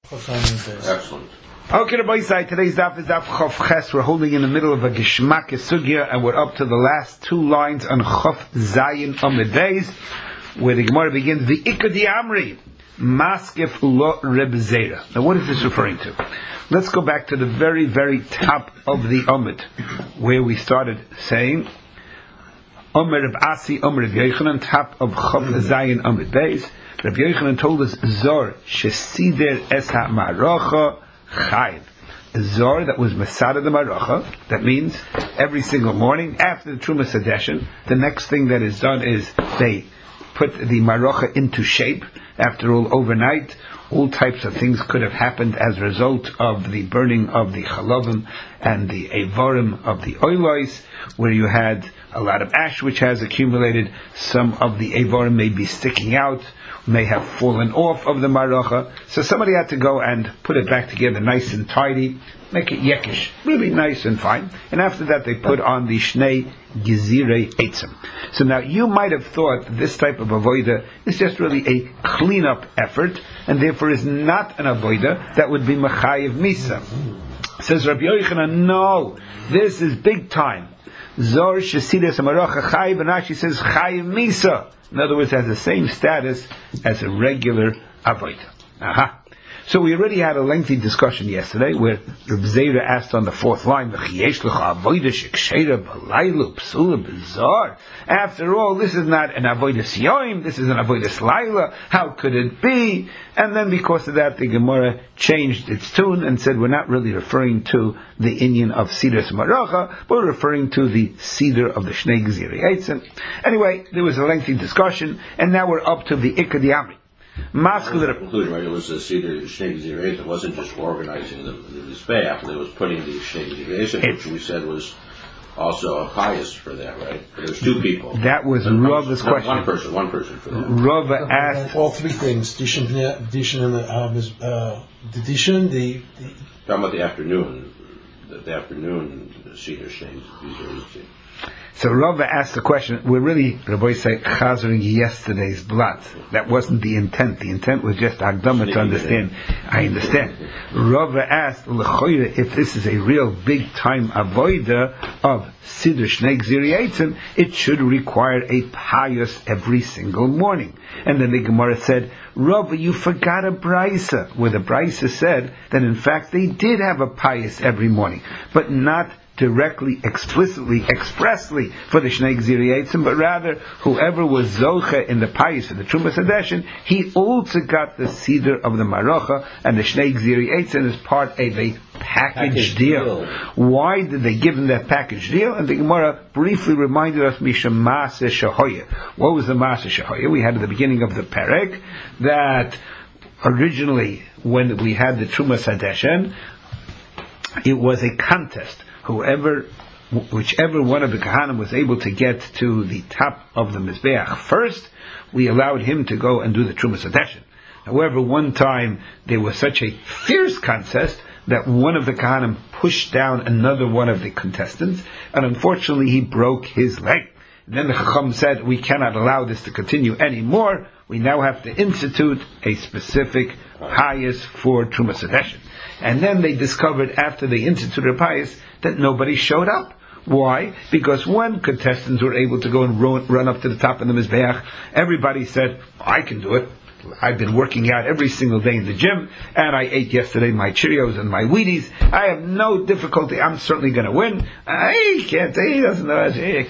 Excellent. Okay, Rabbi Isai, today's daf is daf Chof Ches. We're holding in the middle of a Geshmak Sugya, and we're up to the last two lines on Chof Zayin Amid Beis, where the Gemara begins, V'ikad Amri, Maskef lo Reb Zera. Now what is this referring to? Let's go back to the very, very top of the Amid, where we started saying, Omer Reb Asi, Omer Reb Yochanan, top of Chof Zayin Amid Beis. Rabbi Yochanan told us, Zor, Shesider Es HaMaracha, Chayiv. A Zor that was Masada the Maracha, that means every single morning, after the Truma Sedeshin, the next thing that is done is they put the Maracha into shape. After all, overnight, all types of things could have happened as a result of the burning of the Chalavim and the Evarim of the Oilois, where you had a lot of ash which has accumulated. Some of the Evarim may be sticking out, may have fallen off of the Maracha. So somebody had to go and put it back together nice and tidy, make it yekish, really nice and fine. And after that they put on the Shnei Gezirei Eitzim. So now you might have thought this type of avoida is just really a cleanup effort, and therefore is not an avoida that would be Machayev Misa. Says Rabbi Yochanan, no, this is big time. Zor Shesides Maracha Chayiv, and Rashi says Chayiv Misa. In other words, has the same status as a regular avodah. Aha. So we already had a lengthy discussion yesterday where Reb Zera asked on the fourth line, after all, this is not an avodas yoim, this is an avodas laila. How could it be? And then because of that, the Gemara changed its tune and said we're not really referring to the inyan of Sidas Maracha, but we're referring to the Seder of the Shnei Gezirei Eitzim. Anyway, there was a lengthy discussion, and now we're up to the Ikad Yamri. Including, right, it was the Seder Shnei Gezirei. It wasn't just organizing the Mizbeach, it was putting the Shnei Gezirei, which we said was also a pious for that, right? But there's two people. That was Rava's question. One person for that. Rava asked all three things: Dishin, the talking about the afternoon Seder Shnei Gezirei. So Rava asked the question, we're really, Rabbi say, chazering yesterday's blood. That wasn't the intent. The intent was just Agdama to understand. I understand. Rava asked, L'choyre, if this is a real big time avoida of Siddur Shnei Gezirei Eitzim, it should require a pious every single morning. And then the Gemara said, Rava, you forgot a Braisa, where the Braisa said that in fact they did have a pious every morning, but not directly, explicitly, expressly for the Shnei Gezirei Eitzim, but rather whoever was Zocha in the pious for the Truma Sedeshin, he also got the Seder of the Maracha and the Shnei Gezirei Eitzim as part of a package deal. Why did they give him that package deal? And the Gemara briefly reminded us Misha Maaseh Shehoya. What was the Maaseh Shehoya? We had at the beginning of the Perek that originally when we had the Truma Sedeshin, it was a contest. Whichever one of the Kahanim was able to get to the top of the Mizbeach first, we allowed him to go and do the Truma Sedeshin. However, one time there was such a fierce contest that one of the Kahanim pushed down another one of the contestants, and unfortunately he broke his leg. And then the Chacham said, we cannot allow this to continue anymore. We now have to institute a specific pious for Truma Sedeshin. And then they discovered after they instituted a pious that nobody showed up. Why? Because when contestants were able to go and run up to the top of the Mizbeach, everybody said, I can do it. I've been working out every single day in the gym, and I ate yesterday my Cheerios and my Wheaties. I have no difficulty. I'm certainly going to win. He can't. He doesn't know.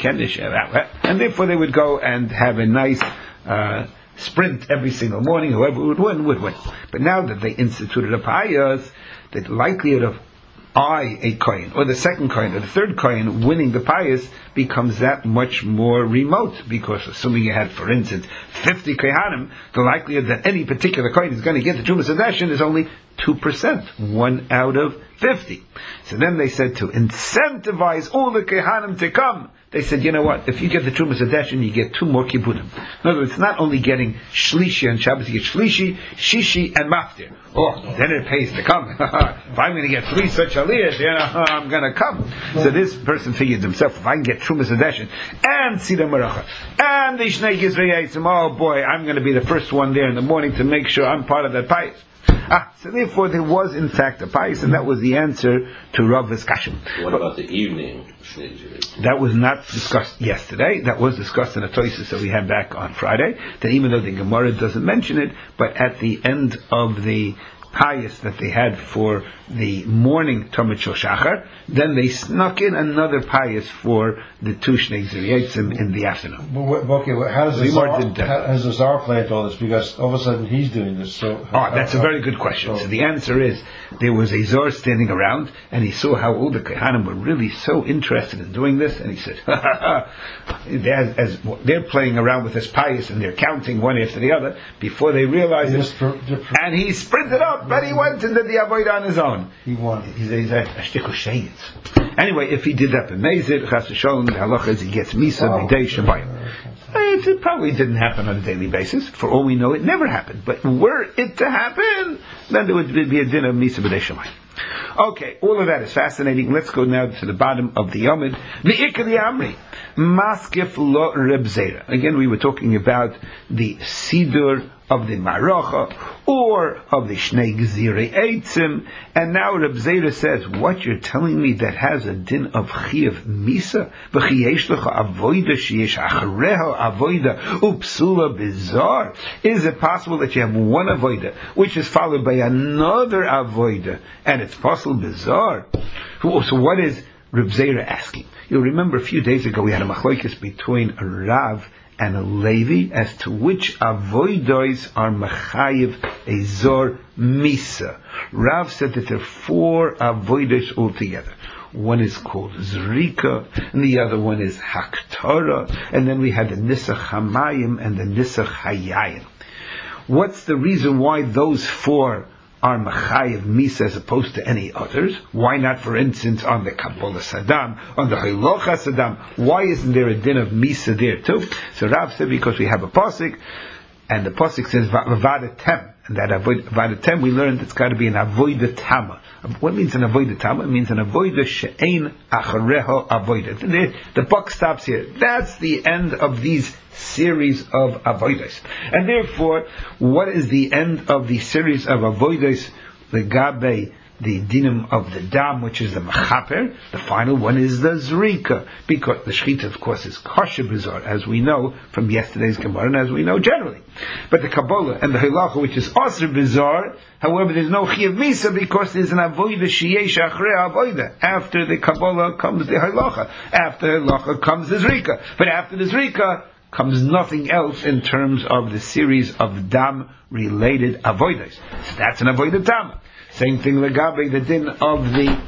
And therefore they would go and have a nice sprint every single morning. Whoever would win. But now that they instituted a pious, the likelihood of a coin, or the second coin, or the third coin winning the pious becomes that much more remote, because assuming you had, for instance, 50 kohanim, the likelihood that any particular coin is going to get the Truma Sedeshin is only 2%, 1 out of 50. So then they said to incentivize all the kohanim to come, they said, you know what, if you get the Truma Sedeshin, you get 2 more kibbudim. In other words, it's not only getting shlishi on Shabbos, you get shlishi, shishi, and maftir. Oh, then it pays to come. If I'm going to get 3 such aliyahs, I'm going to come. So this person figured himself, if I can get Truma Sedeshin, and Seder Maracha, and the Shnei Gezirei Eitzim, oh boy, I'm going to be the first one there in the morning to make sure I'm part of that pious. So therefore there was in fact a pious, and that was the answer to Rav's kasha. What about the evening Shnei Gezeiros? That was not discussed yesterday. That was discussed in a Tosis that we had back on Friday. That even though the Gemara doesn't mention it, but at the end of the pious that they had for the morning Talmud Shel Shachar, then they snuck in another pious for the two Shnei Gezeiros in the afternoon. Okay, how does the Tsar play into all this? Because all of a sudden he's doing this. So that's a very good question. So the answer is, there was a Tsar standing around, and he saw how all the Kohanim were really so interested in doing this, and he said, as they're playing around with this pious, and they're counting one after the other, before they realize it, and he sprinted up, but he went and did the Avodah on his own. He won. He's a shtickle shades. Anyway, if he did that b'mezid, chas v'sholem, the halacha is he gets misa b'dei shabayim. It probably didn't happen on a daily basis. For all we know, it never happened. But were it to happen, then there would be a din of misa b'dei shabayim. Okay, all of that is fascinating. Let's go now to the bottom of the Yomid. V'ikri amri, maskif lo Reb Zera. Again, we were talking about the Sidur of the Maracha, or of the Shnei Gezirei Eitzim, and now Reb Zera says, what you're telling me that has a din of Chiyuv Misa, v'chiyesh lecha avoida sheyesh achareha avoida upsula bizar. Is it possible that you have one avoida, which is followed by another avoida, and it's possible bizar? So what is Reb Zera asking? You'll remember a few days ago we had a machlokes between Rav and a Levi as to which avoidos are mechayiv ezor misa. Rav said that there are 4 avoidos altogether. One is called zrika, and the other one is haktara, and then we had the nisach hamayim and the nisach hayayim. What's the reason why those 4 are mechayiv misa as opposed to any others? Why not, for instance, on the Kabbalah Saddam, on the Hailocha Saddam? Why isn't there a din of misa there too? So Rav said because we have a pasuk, and the pasuk says vadatem, and that vadatem we learned it's got to be an avoida tama. What means an avoida tama? It means an avoida she'ein achareho avoida. The buck stops here. That's the end of these series of avoidas. And therefore, what is the end of the series of avoidas? The gabe, the dinim of the dam, which is the machaper. The final one is the zrika, because the shechita, of course, is kosher bizar, as we know from yesterday's Gemara, and as we know generally. But the Kabbalah and the halacha, which is asr bizar, however, there's no chiyuv misa because there's an avoida sheyesh achrei avoida. After the Kabbalah comes the halacha. After the halacha comes the zrika. But after the zrika comes nothing else in terms of the series of dam-related avoidas. So that's an avoida dam. Same thing legabe, the din of the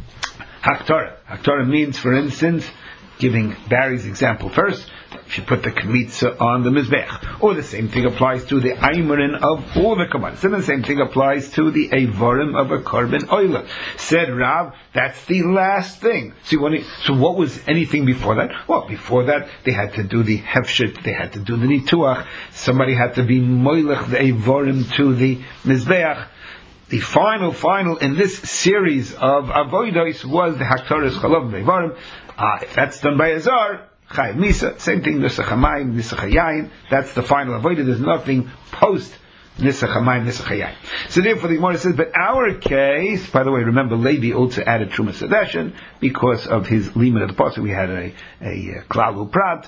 haktara. Haktara means, for instance, giving Barry's example first, if you put the kmitza on the mizbech. Or the same thing applies to the aymarin of all the kabbalah. And the same thing applies to the avarim of a korban oila. Said Rav, that's the last thing. So what was anything before that? Well, before that, they had to do the hefshit, they had to do the nituach, somebody had to be moilech the avarim to the mizbech. The final in this series of avodos was the haktaras chalav bevarim. If that's done by Azar, chayiv misa. Same thing, nisach hamayim, nisach hayayin. That's the final avodah. There's nothing post nisach hamayim, nisach hayayin. So therefore, the Gemara says, but our case, by the way, remember Levi also added Trumas Sedeshin because of his limit of the pasuk. We had a klalu prat,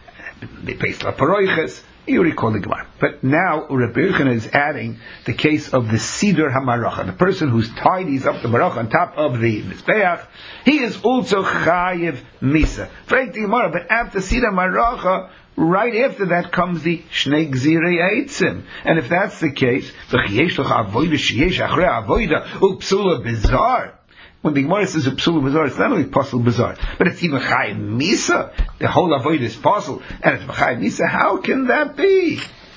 the based on paroiches. You recall the Gemara. But now Rabbi Yochanan is adding the case of the Sidur HaMaracha. The person who's tidies up the Maracha on top of the Mizbeach, he is also Chayiv Misa. Frank the Gemara, but after Sidur HaMaracha, right after that comes the Shnei Gezirei Eitzim. And if that's the case, V'chiyesh Lecha Avoida Sheyesh Achrei Avoida Upsula Bizar. When the Gemara says Psula Bazar, it's not only Pasul Bazar, but it's even Chayiv Misa. The whole Avoid is Pasul, and it's Chayiv Misa. How can that be?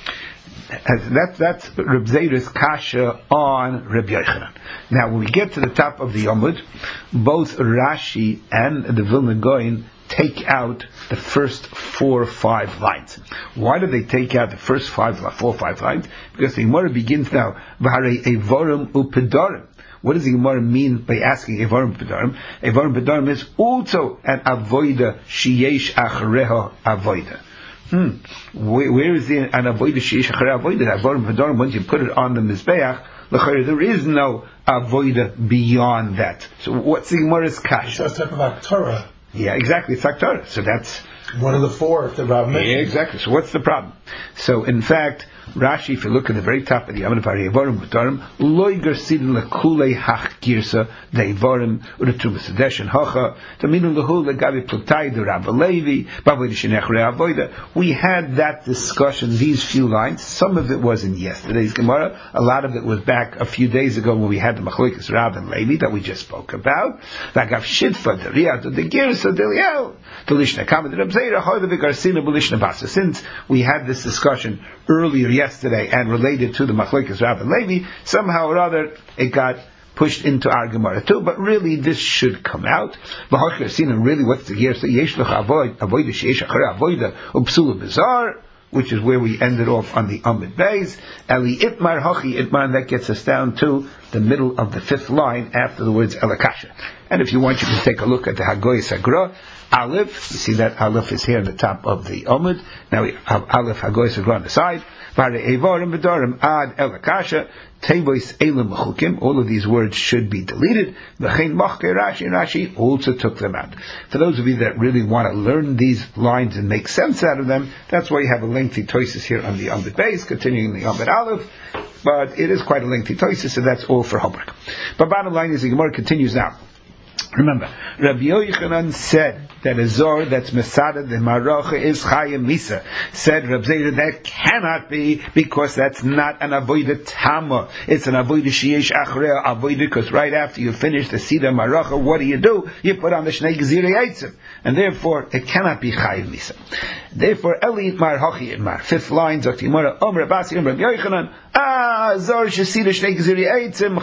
That's Reb Zera's kasha on Reb Yochanan. Now, when we get to the top of the Yomud, both Rashi and the Vilna Gaon take out the first 4 or 5 lines. Why do they take out the first 4 or 5 lines? Because the Gemara begins now, V'harei Evorim Upedarim. What does the Gemara mean by asking Evarim Pedarim? Evarim Pedarim is also an avoida sheyesh achreha avoida. Where is an avoida sheyesh achreha avoida? Evarim Pedarim, once you put it on the mizbeach, There is no avoida beyond that. So what's the Gemara's kasha? It's talking about Torah. Yeah, exactly. It's like Torah. So that's one of the four that Rav mentioned. Yeah, exactly. So what's the problem? So in fact, Rashi, if you look at the very top of the Amud Variavarim B'Darim, loy gersidin lekulei hach girsa deivarim u'retum v'sedesh hacha taminu lehu legavi plutai de Rav Levi b'avoida shenech re'avoida. We had that discussion, these few lines. Some of it was in yesterday's Gemara. A lot of it was back a few days ago when we had the Machlokes Rav and Levi that we just spoke about. Lagav shitfa de riyad de girsa de liel de lishna kama de Reb Zera hoida v'garsina b'lishna basa. Since we had this discussion earlier yesterday and related to the Machlokes Rav and Levi, somehow or other it got pushed into our Gemara too, but really this should come out. Really, what's the gear? So which is where we ended off on the Amud Beis. Eli Itmar Hachi Itmar, and that gets us down to the middle of the fifth line after the words Elakasha. And if you want, you can take a look at the Hagoy Sagra. Aleph, you see that Aleph is here on the top of the Amud. Now we have Aleph Hagoy Sagra on the side. Vare Evarim V'Darim Ad Elakasha. Tevois Elim Mechukim. All of these words should be deleted. V'chein Machke Rashi, and Rashi also took them out. For those of you that really want to learn these lines and make sense out of them, that's why you have a lengthy toises here on the Amud Beis, continuing the Amud Aleph. But it is quite a lengthy toises, so that's all for homework. But bottom line is the Gemara continues now. Remember, Rabbi Yochanan said that a zor that's Masada the Maracha is Chayim Misa. Said Rabbi Zera that cannot be because that's not an avoida tama. It's an avoida sheyesh achrei avoida, because right after you finish the Sida Maracha, what do? You put on the Shnei Gezirei Eitzim, and therefore it cannot be Chayim Misa. Therefore, Eli Itmar Hachi Itmar. Fifth line, Zaktimara Omer Abasi Rabbi Yochanan. Zor shesida Shnei Gezirei Eitzim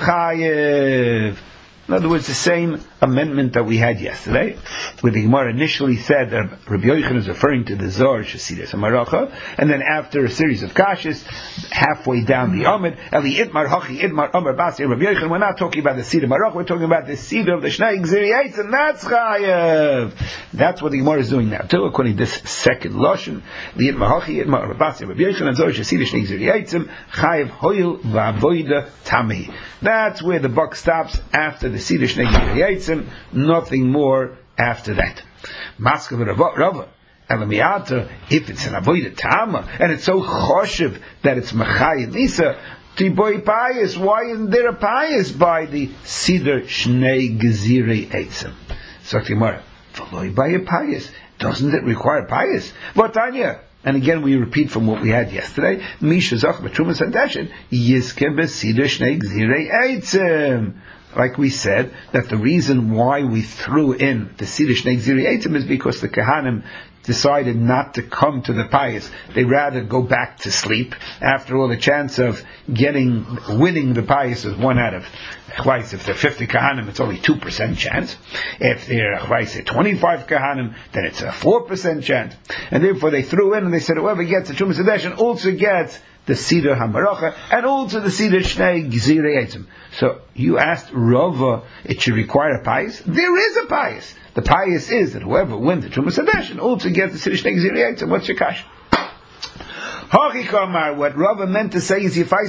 Chayiv. In other words, the same amendment that we had yesterday, where the Gemara initially said that Rabbi Yochanan is referring to the Zohar Shesidas Maracha, and then after a series of kashas, halfway down the Amud, Eli Itmar Hachi Itmar Amar Basi Rabbi Yochanan. We're not talking about the Sida Maracha, we're talking about the Sida of the Shnei Gezirei Eitz, and that's Chayev. That's what the Gemara is doing now too, according to this second Lashon. The Itmar Hachi Itmar Amar Basi Rabbi Yochanan Zohar Shesidas Shnei Gezirei Eitz Chayev Hoyel V'Avoida Tamei. That's where the buck stops after the Sida Shnei Gezirei Eitzim, nothing more after that. Maskav Rava, Elamiata, if it's an avoida tama, and it's so choshev that it's Machayim Nisa, Tiboy pious, why isn't there a pious by the Sida Shnei Gezirei Eitzim? So Gemara, V'loi by a pious, doesn't it require pious? Vatanya. And again, we repeat from what we had yesterday. Misha Zach B'Trumas Hadeshin Yizke B'Sida Shnei Gezirei Eitzim. Like we said, that the reason why we threw in the Sida Shnei Gezirei Eitzim is because the Kahanim decided not to come to the pious. They rather go back to sleep. After all, the chance of winning the pious is 1 out of if they're 50 Kahanim, it's only 2% chance. If they're 25 Kahanim, then it's a 4% chance. And therefore they threw in and they said, whoever gets the Trumas Hadeshin also gets the Sida HaMaracha, and also the Sida Shnei Gezirei Eitzim. So you asked Rava, it should require a pious? There is a pious. The pious is that whoever wins the Trumas Hadeshin also gets the Sida Shnei Gezirei Eitzim. What's your kasha? What Rava meant to say is it's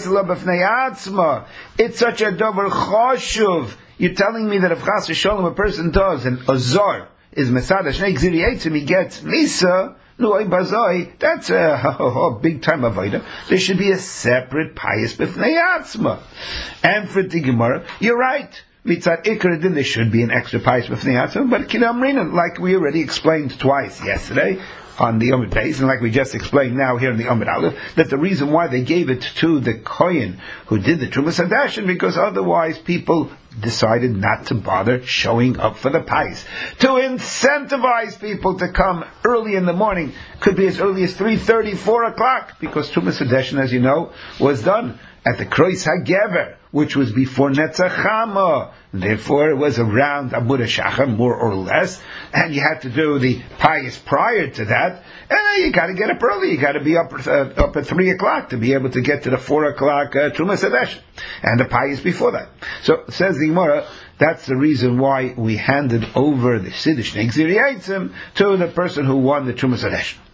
such a davar choshuv. You're telling me that if chas v'sholom a person does and azar is mesada shnei gezirei eitzim, he gets misa. That's a big time avodah. There should be a separate pious b'fnei atzma. And for the Gemara, you're right. Mitzat Ikar Din, there should be an extra pious b'fnei atzma, but Kinam Rinan, like we already explained twice yesterday on the Amud Beis, and like we just explained now here in the Amud Aleph, that the reason why they gave it to the Kohen who did the Trumas Hadeshin, because otherwise people decided not to bother showing up for the pious. To incentivize people to come early in the morning, could be as early as 3:30, 4 o'clock, because Trumas Hadeshin, as you know, was done at the Krois HaGever, which was before Netzach Chama. Therefore, it was around Abud HaShachar, more or less, and you had to do the pious prior to that, and you got to get up early. You got to be up at 3 o'clock to be able to get to the 4 o'clock Trumas Hadeshin, and the pious before that. So, says the Gemara, that's the reason why we handed over the Sida Shnei Gezirei Eitzim to the person who won the Trumas Hadeshin.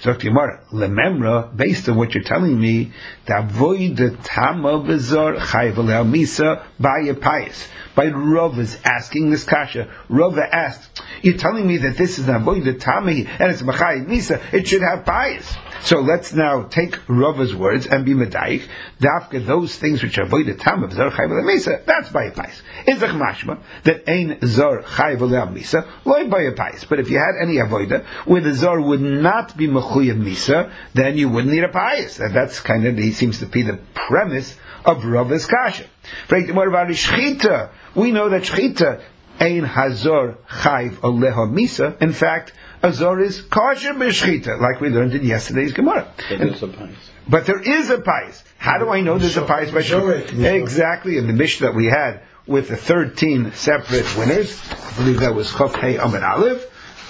So Gemara, lememra, based on what you're telling me, d'avoida tama b'zor chayv alei misa b'aya payis. By Rav is asking this kasha. Rav asked, you're telling me that this is an avoida tami and it's b'chayiv misa, it should have payis. So let's now take Rav's words and be medayik. Dafka, those things which are avoida tama b'zor chayv alei misa, that's b'aya payis. Izach mashma that ein zor chayv alei misa, loy b'aya payis. But if you had any avoida where the zor would not be mechuyev misa, then you wouldn't need a payis. And that's kind of, he seems to be the premise of Rav's kasha. We know that shchita ein hazor chayv aleha misa. In fact, a zor is kosher b'shchita, like we learned in yesterday's Gemara. But there is a payis. How do I know there's a payis by shchita? Exactly, in the Mishnah that we had with the 13 separate winners, I believe that was Chof Hei Amud Aleph.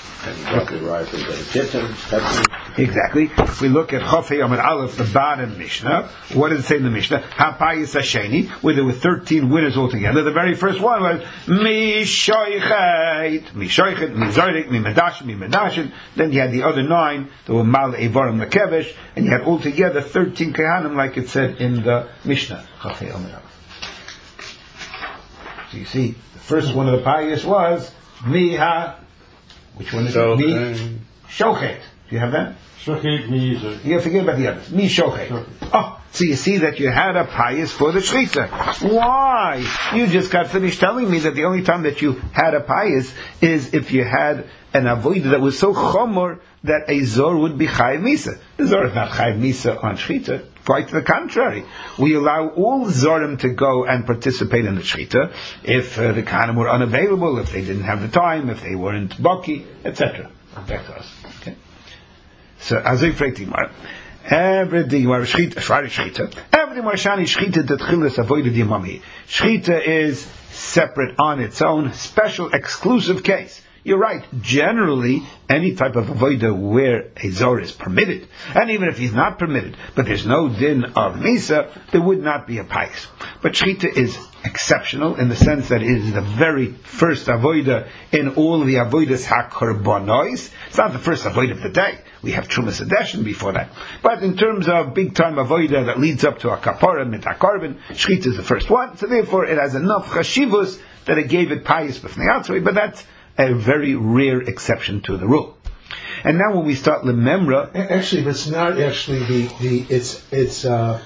Exactly. If we look at Chof Hei Amud Aleph, the bottom Mishnah, what does it say in the Mishnah? HaPayis Hasheni, where there were 13 winners altogether. The very first one was Mi Shoichet, Mi Zorik, Mi Medashin. Then you had the other 9, there were Mal Eivarim Lekevesh, and you had altogether 13 Kehanim, like it said in the Mishnah. Chof Hei Amud Aleph. So you see, the first one of the Payis was Miha. Which one is it? Mi Shochet. Do you have that? Shochet, mi Yizor. You forget about the others. Mi Shochet. Oh, so you see that you had a payis for the shchita. Why? You just got finished telling me that the only time that you had a payis is if you had an avodah that was so chomor that a zor would be chayiv misa. The zor is not chayiv misa on shchita. Quite to the contrary. We allow all zorim to go and participate in the shchita if the kahanim were unavailable, if they didn't have the time, if they weren't baki, etc. Back to us. Okay. So, as I fragt Gemara, everything where shchita, everything where shani shchita that chilas avoided yamami. Shchita is separate on its own, special, exclusive case. You're right. Generally, any type of avodah where a zor is permitted, and even if he's not permitted, but there's no din of misa, there would not be a payis. But shchita is exceptional in the sense that it is the very first avodah in all the avodas hakorbanos. It's not the first avodah of the day. We have Trumas Adeshin before that. But in terms of big time avodah that leads up to a kapara mitakarban, shchita is the first one. So therefore, it has enough chashivus that it gave it payis b'fnei atzmai. But that's a very rare exception to the rule. And now when we start Lememra, actually, it's not actually it's not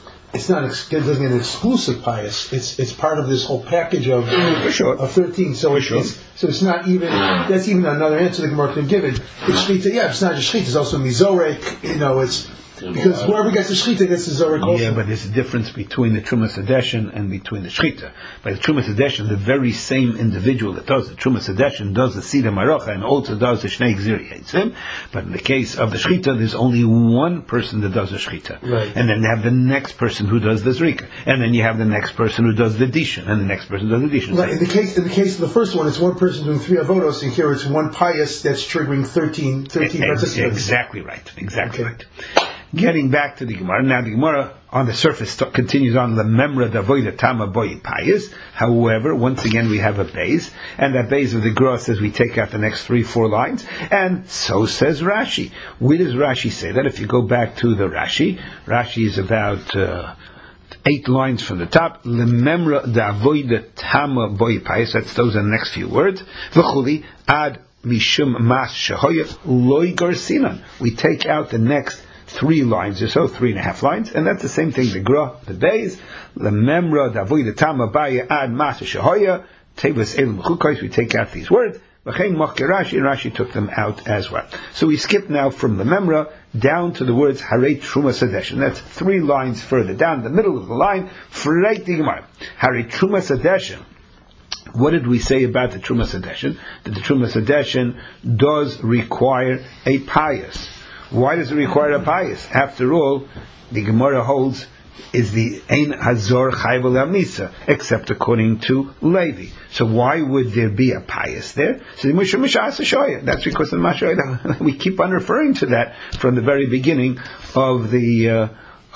doesn't get an exclusive pious. It's part of this whole package of of 13. So it's not even that's even another answer the Gemara can give it. It's shchita, yeah, it's not just shchita. It's also mizorek. It's because whoever gets the shchita gets the zorek also. Yeah, but there's a difference between the Trumas Adeshin and between the shchita. By the Trumas Adeshin, the very same individual that does the Trumas Adeshin does the Sida Marocha and also does the Shnei Gziri Eitzim. But in the case of the shchita, there's only one person that does the shchita. Right. And then you have the next person who does the zrika. And then you have the next person who does the dishin. And the next person does the dishin. Right. In the case of the first one, it's one person doing 3 avodos, and here it's one pious that's triggering 13 participants. Exactly right. Exactly right. Getting back to the Gemara, now the Gemara on the surface continues on the memra d'avoida tama boy payis. However, once again we have a base, and that base of the Gemara says we take out the next 3-4 lines, and so says Rashi. Where does Rashi say that? If you go back to the Rashi is about 8 lines from the top. Lememra d'avoida tama boy payis. Those are the next few words. V'chuli ad mishum mas shehoya loy garsinan. We take out the next 3 lines or so, 3.5 lines, and that's the same thing. The gra, the days, the memra, the avoida tama baya ad masa shahoya, tevas elim chukos. We take out these words. V'chein machke Rashi, and Rashi took them out as well. So we skip now from the memra down to the words harei trumas adeshin. That's 3 lines further down, the middle of the line. Freit the Gemara, harei trumas adeshin. What did we say about the trumas adeshin? That the trumas adeshin does require a payis. Why does it require a payis? After all, the Gemara holds is the ein hazor chayv misa, except according to Levi. So why would there be a payis there? So that's because of the Mashoyah. We keep on referring to that from the very beginning of the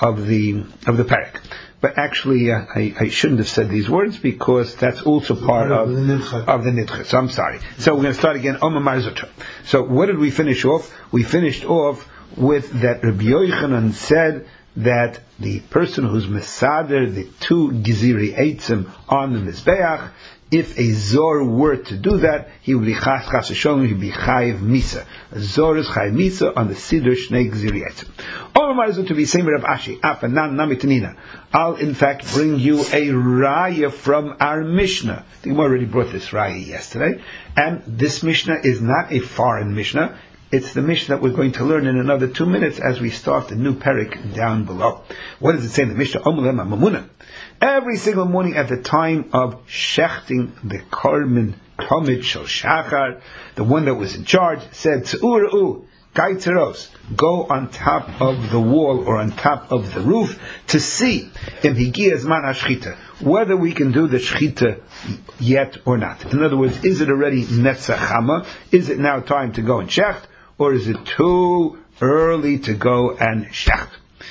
parak. But actually, I shouldn't have said these words because that's also part of the nidchet. So I'm sorry. So we're going to start again. So what did we finish off? We finished off with that Rabbi Yochanan said that the person who's mesader the 2 giziri eitzim on the mizbeach, if a zor were to do that, he would be chas hashem, he'd be chayiv misa. A zor is chayiv misa on the siddur shnei gziri eitzim. Omar to be same Rav Ashi, afanan namitanina. I'll in fact bring you a raya from our Mishnah. I think we already brought this raya yesterday, and this Mishnah is not a foreign Mishnah. It's the Mishnah that we're going to learn in another 2 minutes as we start the new parak down below. What does it say in the Mishnah? Every single morning at the time of shechting the korban tomid shel shachar, the one that was in charge said, Tz'ur'u, Gaitzeros, go on top of the wall or on top of the roof to see im higia zman hashchita, whether we can do the shchita yet or not. In other words, is it already netzachama? Is it now time to go and shecht? Or is it too early to go and shecht?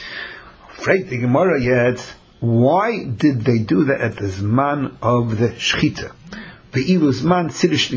Afraid the Gemara yet. Why did they do that at the zman of the shchita? Ve'ilu zman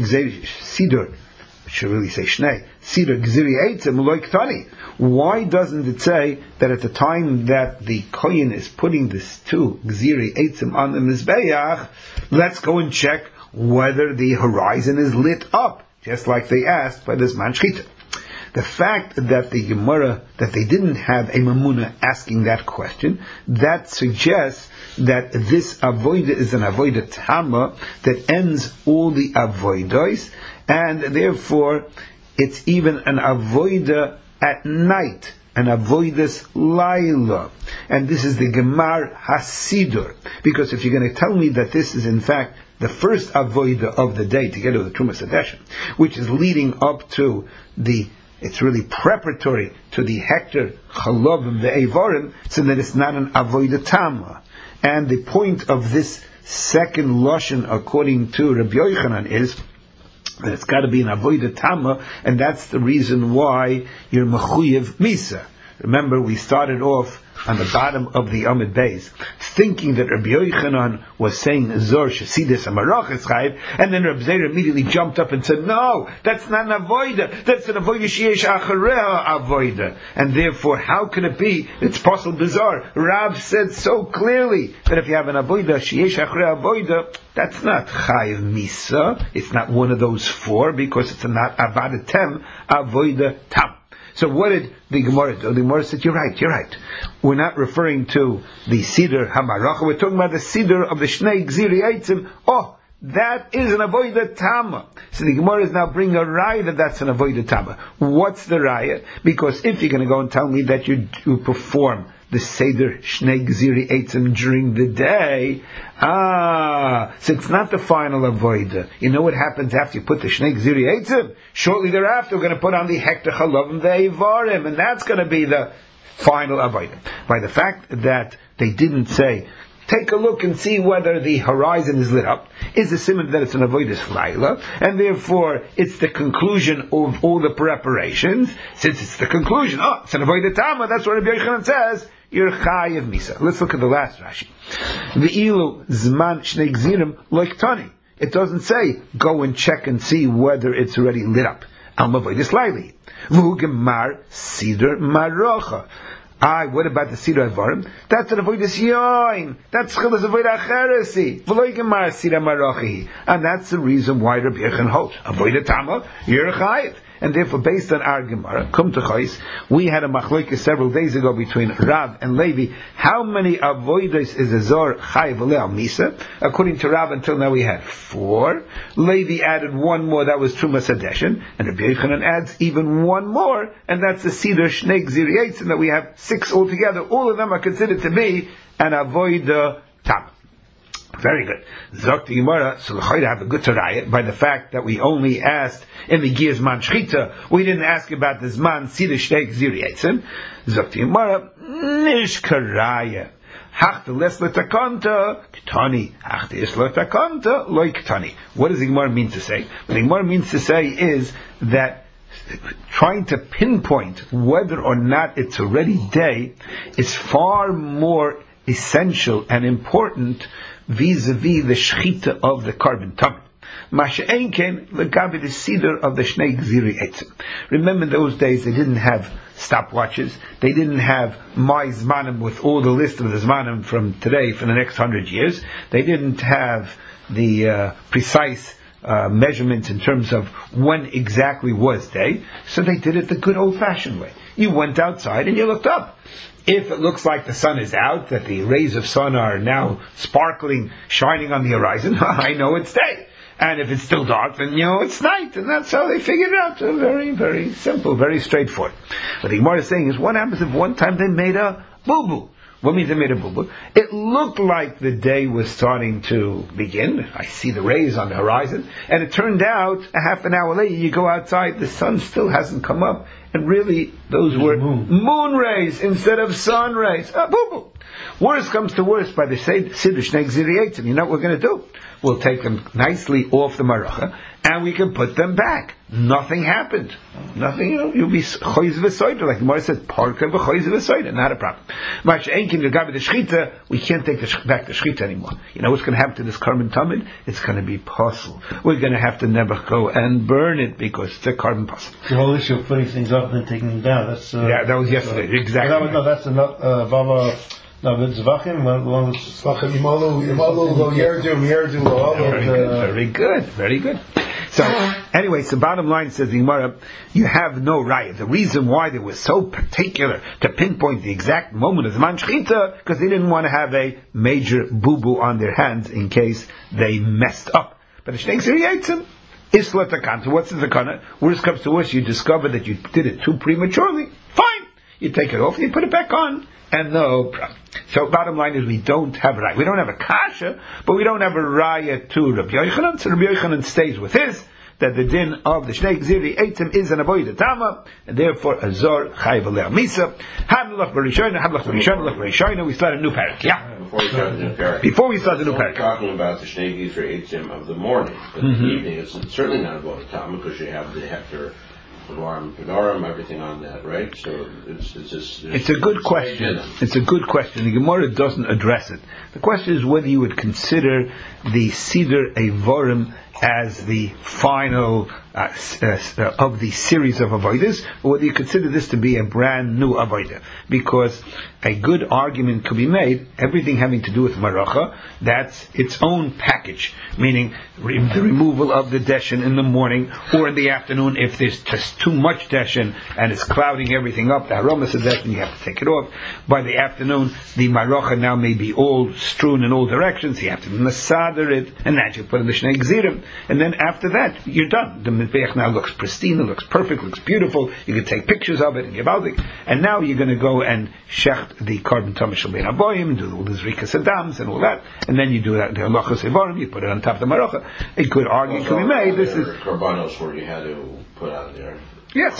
siddur, should really say shnei siddur gziri eitzim loy ktani. Why doesn't it say that at the time that the kohen is putting this 2 gziri eitzim on the mizbeach, let's go and check whether the horizon is lit up, just like they asked by this man shchita. The fact that the Gemara, that they didn't have a mamuna asking that question, that suggests that this avoida is an avoida tama that ends all the avoidos, and therefore it's even an avoida at night, an avoidas laila. And this is the Gemar Hasidur. Because if you're going to tell me that this is in fact the first avoida of the day, together with the Trumas Hadeshin, which is leading up to it's really preparatory to the hector chalovim ve'evarim, so that it's not an avodah tama. And the point of this second lashon, according to Rabbi Yochanan, is that it's got to be an avodah tama, and that's the reason why you're mechuyev misa. Remember, we started off on the bottom of the Amud Beis, thinking that Rabbi Yochanan was saying Zor Shasidis Amarachas Chayiv, and then Rabbi Zeir immediately jumped up and said, no, that's not an avoida, that's an avoida sheyesh achareha avoida. And therefore, how can it be? It's possible bizarre. Rav said so clearly that if you have an avoida sheyesh achareha avoida, that's not Chayiv Misa, it's not one of those 4, because it's not Avadatem Avoida Tam. So what did the Gemara do? The Gemara said, you're right. We're not referring to the Siddur HaMaracha, we're talking about the Siddur of the Shnei Gziri Eitzim. Oh, that is an Avodah Tama. So the Gemara is now bringing a raya that's an Avodah Tama. What's the raya? Because if you're going to go and tell me that you perform the Seder Shnei Gziri Eitzim during the day, so it's not the final avoida. You know what happens after you put the Shnei Gziri Eitzim? Shortly thereafter, we're going to put on the Hektar Chalavim Ve'evarim, and that's going to be the final avoida. By the fact that they didn't say, take a look and see whether the horizon is lit up, is a simon that it's an avodas laila, and therefore it's the conclusion of all the preparations. Since it's the conclusion, it's an avodah tama, that's what Rabbi Yochanan says, you're chayiv misa. Let's look at the last Rashi. V'ilu zman shnei gzirim like tani. It doesn't say, go and check and see whether it's already lit up. Al mavodas laili. V'hu gemar siddur marocha. What about the Siddur Avarim? That's an avodas yoin. That's chilas avodah acheresi. V'lo gemar siddur marochi. And that's the reason why Rabbi Yochanan holds avodah tama, you're chayiv. And therefore, based on our Gemara, Kum T'chais, we had a machlokes several days ago between Rav and Levi. How many avodas is a zor chayiv le'al misa? According to Rav, until now we had 4. Levi added 1 more, that was Trumas Hadeshin, and Rabbi Yochanan adds even 1 more, and that's the Siddur Shnei Gziri Eitzim, that we have 6 altogether. All of them are considered to be an avodah tam. Very good. Zok the Gemara, so l'chayda have a good tarayah by the fact that we only asked in the Giyaz Man Shchita. We didn't ask about the Zman Siddur Shnei Gziri Eitzim. Zok the Gemara, nish karayah. Hachta les letakanta ktani. Hachta is letakanta loy ktani. What does the Gemara mean to say? What the Gemara means to say is that trying to pinpoint whether or not it's already day is far more essential and important vis-a-vis the shchita of the korban tamid. Masha'enken legabi the Siddur of the Shnei Gziri Eitzim. Remember, in those days they didn't have stopwatches. They didn't have my Zmanim with all the list of the Zmanim from today for the next 100 years. They didn't have the precise measurements in terms of when exactly was day. So they did it the good old-fashioned way. You went outside and you looked up. If it looks like the sun is out, that the rays of sun are now sparkling, shining on the horizon, I know it's day. And if it's still dark, then you know it's night. And that's how they figured it out. Very, very simple, very straightforward. What the Gemara is saying is, what happens if one time they made a boo-boo? What means they made a boo-boo? It looked like the day was starting to begin. I see the rays on the horizon. And it turned out, a half an hour later, you go outside, the sun still hasn't come up. And really, those were moon rays instead of sun rays. Boo-boo. Worst comes to worst, by the Siddur Shnei Gziri Eitzim, you know what we're going to do? We'll take them nicely off the Maracha, and we can put them back. Nothing happened. Nothing, you'll be choiz v'soida, like the Gemara says, parka v'choiz v'soida, not a problem. We can't take back the shchita anymore. You know what's going to happen to this carbon tamid? It's going to be puzzle. We're going to have to never go and burn it because it's a carbon puzzle. The whole issue of putting things up and then taking them down. That's yeah, that was yesterday. Exactly. No, that's another Bava. No, but Zvachim, one was Zvachim Yimalu Lo Yerdu. Very good, very good. So, anyway, so bottom line says the Gemara, you have no raya. The reason why they were so particular to pinpoint the exact moment of the Man Shechita, because they didn't want to have a major boo-boo on their hands in case they messed up. But the Shnei Gziri Eitzim, Isla Takanta, what's the Takana? Worst comes to worst, you discover that you did it too prematurely. Fine! You take it off and you put it back on. And no problem. So bottom line is we don't have a raya. We don't have a kasha, but we don't have a raya to Rabbi Yochanan. So Rabbi Yochanan stays with his, that the din of the Shnei Gziri Eitzim is an avodah tama, and therefore a zor chayv aleh misa. Hadlach b'rishayna, we start a new parak. Yeah. Before we start the new parak. We're talking about the Shnei Gziri Eitzim of the morning, but the evening it's certainly not avodah tama because you have the hektar. Panarim, everything on that, right? So it's a good question. It's a good question. The Gemara doesn't address it. The question is whether you would consider the Siddur Eivorim as the final of the series of avodas, or whether you consider this to be a brand new avodah. Because a good argument could be made, everything having to do with maracha, that's its own package, meaning the removal of the deshen in the morning, or in the afternoon, if there's just too much deshen and it's clouding everything up, the aromas of deshen, you have to take it off. By the afternoon, the maracha now may be all strewn in all directions, you have to masader it, and that you put in the Shnei Gzirim, and then after that, you're done. The Mizbeach now looks pristine, it looks perfect, looks beautiful, you can take pictures of it and give out it, and now you're going to go and shecht the carbon tamish ben aboyim, do all the zrikas adams and all that, and then you do that, the halachas evarim, you put it on top of the maracha. A good argument can be made. This is karbanos where you had to put on there. Yes,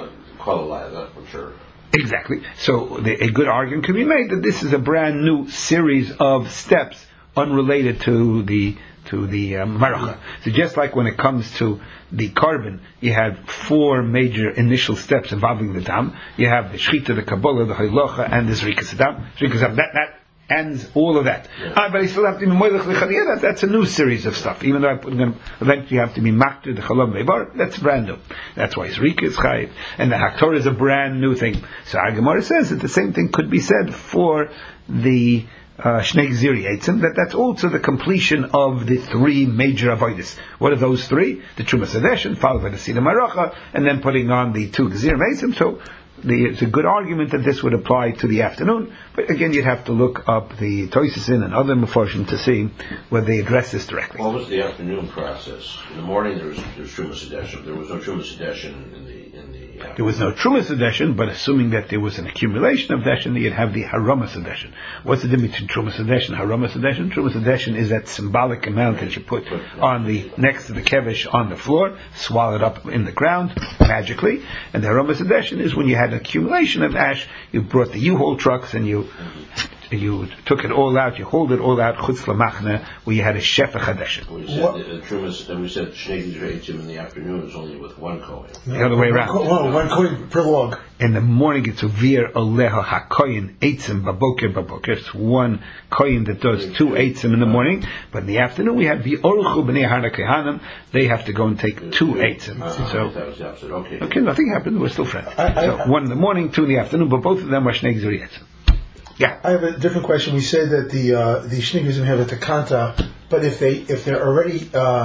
I'm sure. Exactly. So a good argument can be made that this is a brand new series of steps unrelated to the maracha. So just like when it comes to the carbon, you have 4 major initial steps involving the dam. You have the shchita, the kabbalah, the halacha, and the zrikas adam. That ends all of that. Yeah. But I still have to be moilech l'chaliyah. That's a new series of stuff. Even though I'm going to eventually have to be makter the chalam veibar, that's brand new. That's why zrika is chayiv, and the haktor is a brand new thing. So our Gemara says that the same thing could be said for the Shnei Gziri Eitzim, that's also the completion of the 3 major avodas. What are those 3? The Trumas Hadeshen, followed by the Siddur Maracha, and then putting on the 2 Gzirim Eitzim. So it's a good argument that this would apply to the afternoon, but again you'd have to look up the Toysisin and other Mefarshim to see whether they address this directly. What was the afternoon process? In the morning there was Trumas Hadeshen. There was no Trumas Hadeshen in the afternoon. There was no Trumas Hadeshen, but assuming that there was an accumulation of Deshen, you'd have the Haramas Hadeshen. What's the difference between Trumas Hadeshen and Haramas Hadeshen? Trumas Hadeshen is that symbolic amount that you put on the next to the kevish on the floor, swallowed up in the ground magically, and the Haramas Hadeshen is when you had an accumulation of ash, you brought the U-Haul trucks and you you took it all out, you hold it all out, chutz lamachne, where you had a shefa chadeshet. We said Shnei Gzirei Eitzim in the afternoon is only with one Kohen. The other way around. One coin per log. In the morning it's uvir oleha hakoyin eitzim baboker. It's one koyin that does 2 eitzim in the morning, but in the afternoon we have the oruchu b'nei hana kehanim. They have to go and take 2 eitzim. So that was the opposite. okay, nothing happened. We're still friends. So 1 in the morning, 2 in the afternoon, but both of them are Shnei Gzirei Eitzim. Yeah. I have a different question. We say that the Shnei Gzirei have a takanta, but if they're already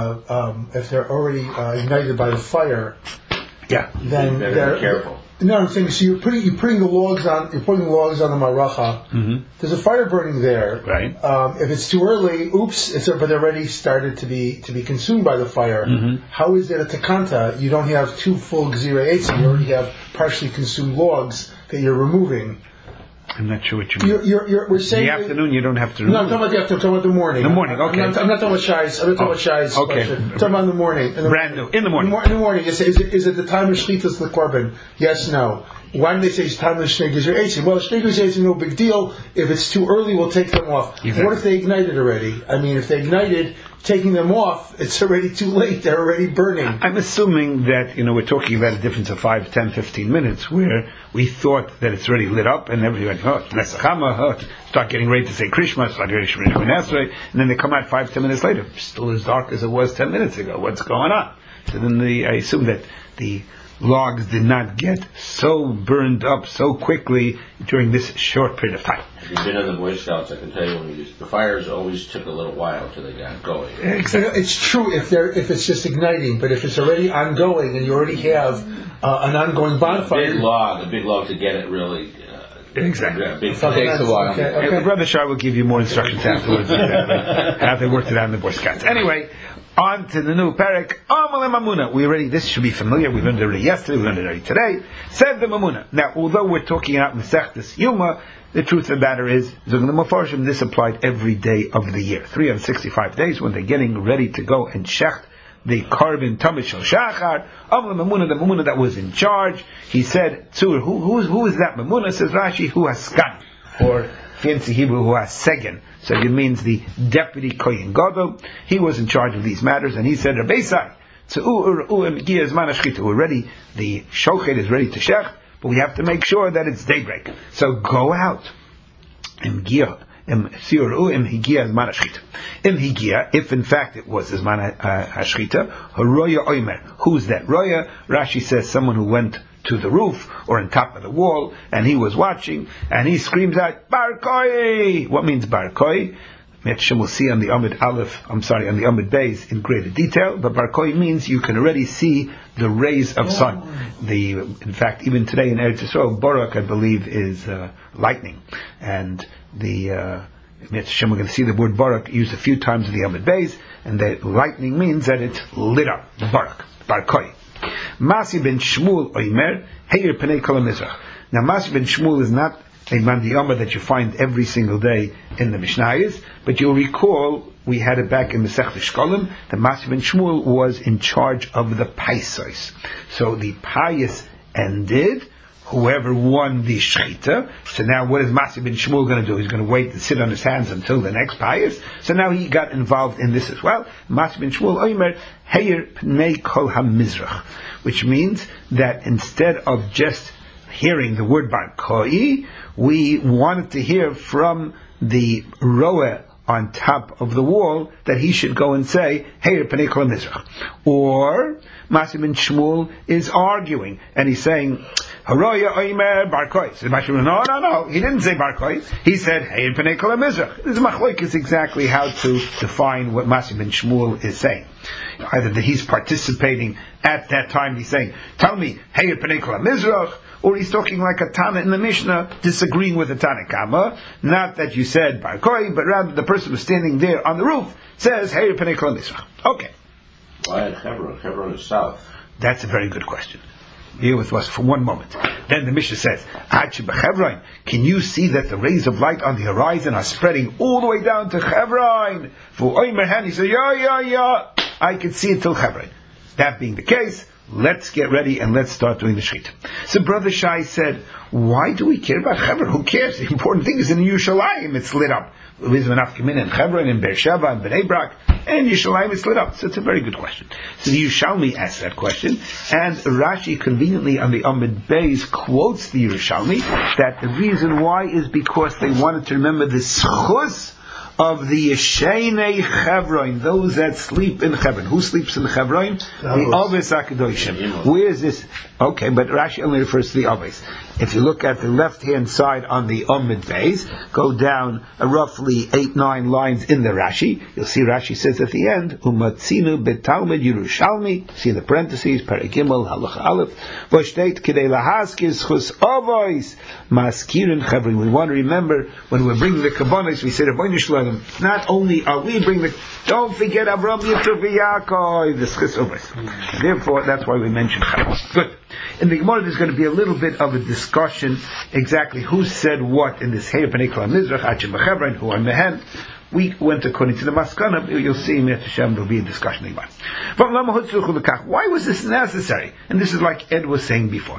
ignited by the fire, then they're careful. No, I'm saying so you're putting the logs on the maracha. Mm-hmm. There's a fire burning there. Right. If it's too early, but they're already started to be consumed by the fire. Mm-hmm. How is it a takanta? You don't have 2 full Gzirei Eitzim. You already have partially consumed logs that you're removing. I'm not sure what you mean. We're saying in the afternoon you don't have to remove. No, I'm talking about the afternoon. I'm talking about the morning. The morning, okay. I'm not talking about Shai's. I'm not talking about Shai's. Okay. I'm talking about the morning. Brand new. In the morning. In the morning. Is it the time of Shlitas L'Korban? Yes, no. Why do they say it's time of Shnei Gzirei Eitzim? Well, Shnei Gzirei Eitzim, no big deal. If it's too early, we'll take them off. Exactly. What if they ignited already? I mean, if they ignited, taking them off, it's already too late. They're already burning. I'm assuming that, we're talking about a difference of 5, 10, 15 minutes where we thought that it's already lit up and everybody went, start getting ready to say Krishma, start getting ready to Nasrei, and then they come out 5, 10 minutes later, still as dark as it was 10 minutes ago. What's going on? So then I assume that the logs did not get so burned up so quickly during this short period of time. If you've been in the Boy Scouts, I can tell you the fires always took a little while till they got going. Exactly. It's true if it's just igniting, but if it's already ongoing and you already have an ongoing bonfire, a big log to get it really. Exactly. It takes a while. Okay. Brother Shar will give you more instructions afterwards how they worked it out in the Boy Scouts. Anyway, on to the new parak. Amal Mamuna. This should be familiar. We learned it already yesterday. We learned it already today. Said the Mamuna. Now, although we're talking about Masechtas Yuma, the truth of the matter is, this applied every day of the year. 365 days when they're getting ready to go and shecht the carbon Tamid Shel Shachar. Amal Mamuna, the Mamuna that was in charge, he said, Tzur, who is that Mamuna? Says Rashi, who has skan, or fancy Hebrew, who has segen. So it means the deputy Kohen Gadol. He was in charge of these matters, and he said, Rabbeisai, already the shochet is ready to shech, but we have to make sure that it's daybreak. So go out. If in fact it was Zman HaShchita, Roya Oimer. Who's that Roya? Rashi says someone who went to the roof or on top of the wall and he was watching and he screams out, Bar Koi! What means Bar Koi? We'll see on the Amud Beis in greater detail, but Bar Koi means you can already see the rays of sun. In fact, even today in Eretz Yisrael, Barak, I believe, is lightning. And we're going to see the word Barak used a few times in the Amud Beis, and that lightning means that it's lit up. Barak. Bar Koi. Masi ben Shmuel Oimer, Heir Penei Kol HaMizrach. Now, Masi ben Shmuel is not a mandiyama that you find every single day in the Mishnayos, but you'll recall we had it back in the Masechta Shkolim that Masi ben Shmuel was in charge of the paisos. So the payas ended, whoever won the shchita. So now what is Masi ben Shmuel going to do? He's going to wait to sit on his hands until the next payas. So now he got involved in this as well. Masi ben Shmuel Oimer Heir Pnei Kol HaMizrach, which means that instead of just hearing the word Bar Koi, we wanted to hear from the roeh on top of the wall that he should go and say, Heir Pnei Kol HaMizrach. Or Masi ben Shmuel is arguing and he's saying, Haroya Oimer Bar Koi. So no, he didn't say Bar Koi. He said Heir Pnei Kol HaMizrach. This machlok is exactly how to define what Masi ben Shmuel is saying. Either that he's participating at that time, he's saying, tell me Heir Pnei Kol HaMizrach, or he's talking like a Tana in the Mishnah, disagreeing with the Tana Kama. Not that you said Bar Koi, but rather the person who's standing there on the roof says Heir Pnei Kol HaMizrach. Okay. Why in Hebron? Hebron is south. That's a very good question. Here with us for one moment. Then the Mishnah says, can you see that the rays of light on the horizon are spreading all the way down to Hebron? For Oimer Han, he said, yeah, I can see it till Hebron. That being the case, let's get ready and let's start doing the shechita. So Brother Shai said, why do we care about Chevron? Who cares? The important thing is in Yerushalayim, it's lit up. In Chevron, in Beersheba, in Bnei Brak, and Yerushalayim it's lit up. So it's a very good question. So the Yerushalmi asked that question, and Rashi conveniently on the Amud Beis quotes the Yerushalmi that the reason why is because they wanted to remember the schus of the Yeshenei Chevron, those that sleep in Chevron. Who sleeps in Chevron? The Aves HaKadoshim. Where is this? Okay, but Rashi only refers to the Aves. If you look at the left-hand side on the Amud Beis, go down roughly 8-9 lines in the Rashi, you'll see Rashi says at the end, Umatzinu betalmud Yerushalmi, see in the parentheses, Paragimel, Halacha Aleph, Voshteit Kidei Lahaskir Schus Avos, Maskirin Chevron. We want to remember, when we're bringing the Kabbanis, we say, Rabbeinu Shalom, not only are we bringing the, don't forget Avram, Yitzchak, Yaakov, the Schus Avos. Therefore, that's why we mention Chevron. Good. In the Gemara, there's going to be a little bit of a discussion exactly who said what in this Heir Pnei Kol Mizrach, Achim B'Chevron, who are Mehen. We went according to the Maskana. You'll see in Hashem there'll be a discussion about it. Why was this necessary? And this is like Ed was saying before.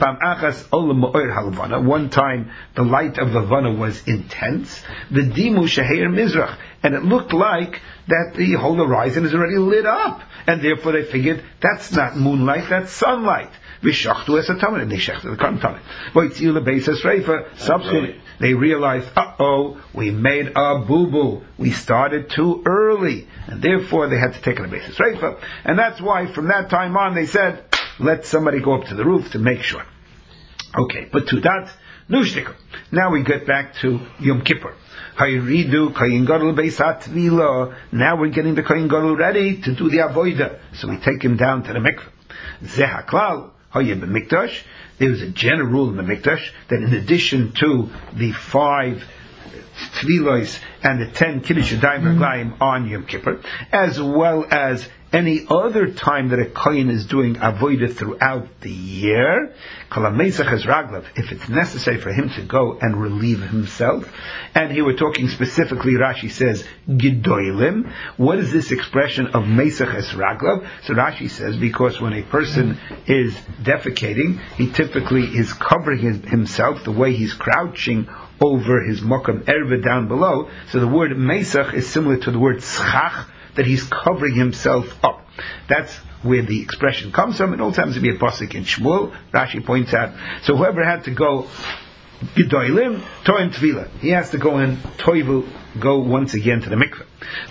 One time the light of Levana was intense. The Dimu Sheheir Mizrach. And it looked like that the whole horizon is already lit up. And therefore they figured that's not moonlight, that's sunlight. V'shachtu es hatamin, and they shechted the karm tamin. V'yitziu lebeis hasreifa. Subsequently, they realized, we made a boo-boo. We started too early, and therefore they had to take it a beis hasreifa. And that's why, from that time on, they said, let somebody go up to the roof to make sure. Okay, but to that, nushtikum. Now we get back to Yom Kippur. Hayridu Kohen Gadol Beis HaTvila. Now we're getting the Kohen Gadol ready to do the avodah. So we take him down to the mikveh. Zeh haklal. There was a general rule in the Mikdash that in addition to the 5 Tvilos and the 10 Kiddush Yadayim Raglayim on Yom Kippur, as well as any other time that a Kohen is doing avodah throughout the year, if it's necessary for him to go and relieve himself, and here we're talking specifically, Rashi says, Gidoilim. What is this expression of Mesach es Raglav? So Rashi says, because when a person is defecating, he typically is covering himself the way he's crouching over his Mokam Erva down below. So the word Mesach is similar to the word Tzchach, that he's covering himself up. That's where the expression comes from. It also happens to be a pasuk in Shmuel. Rashi points out. So whoever had to go Gedolim, Toim Tvila, he has to go and go once again to the mikveh.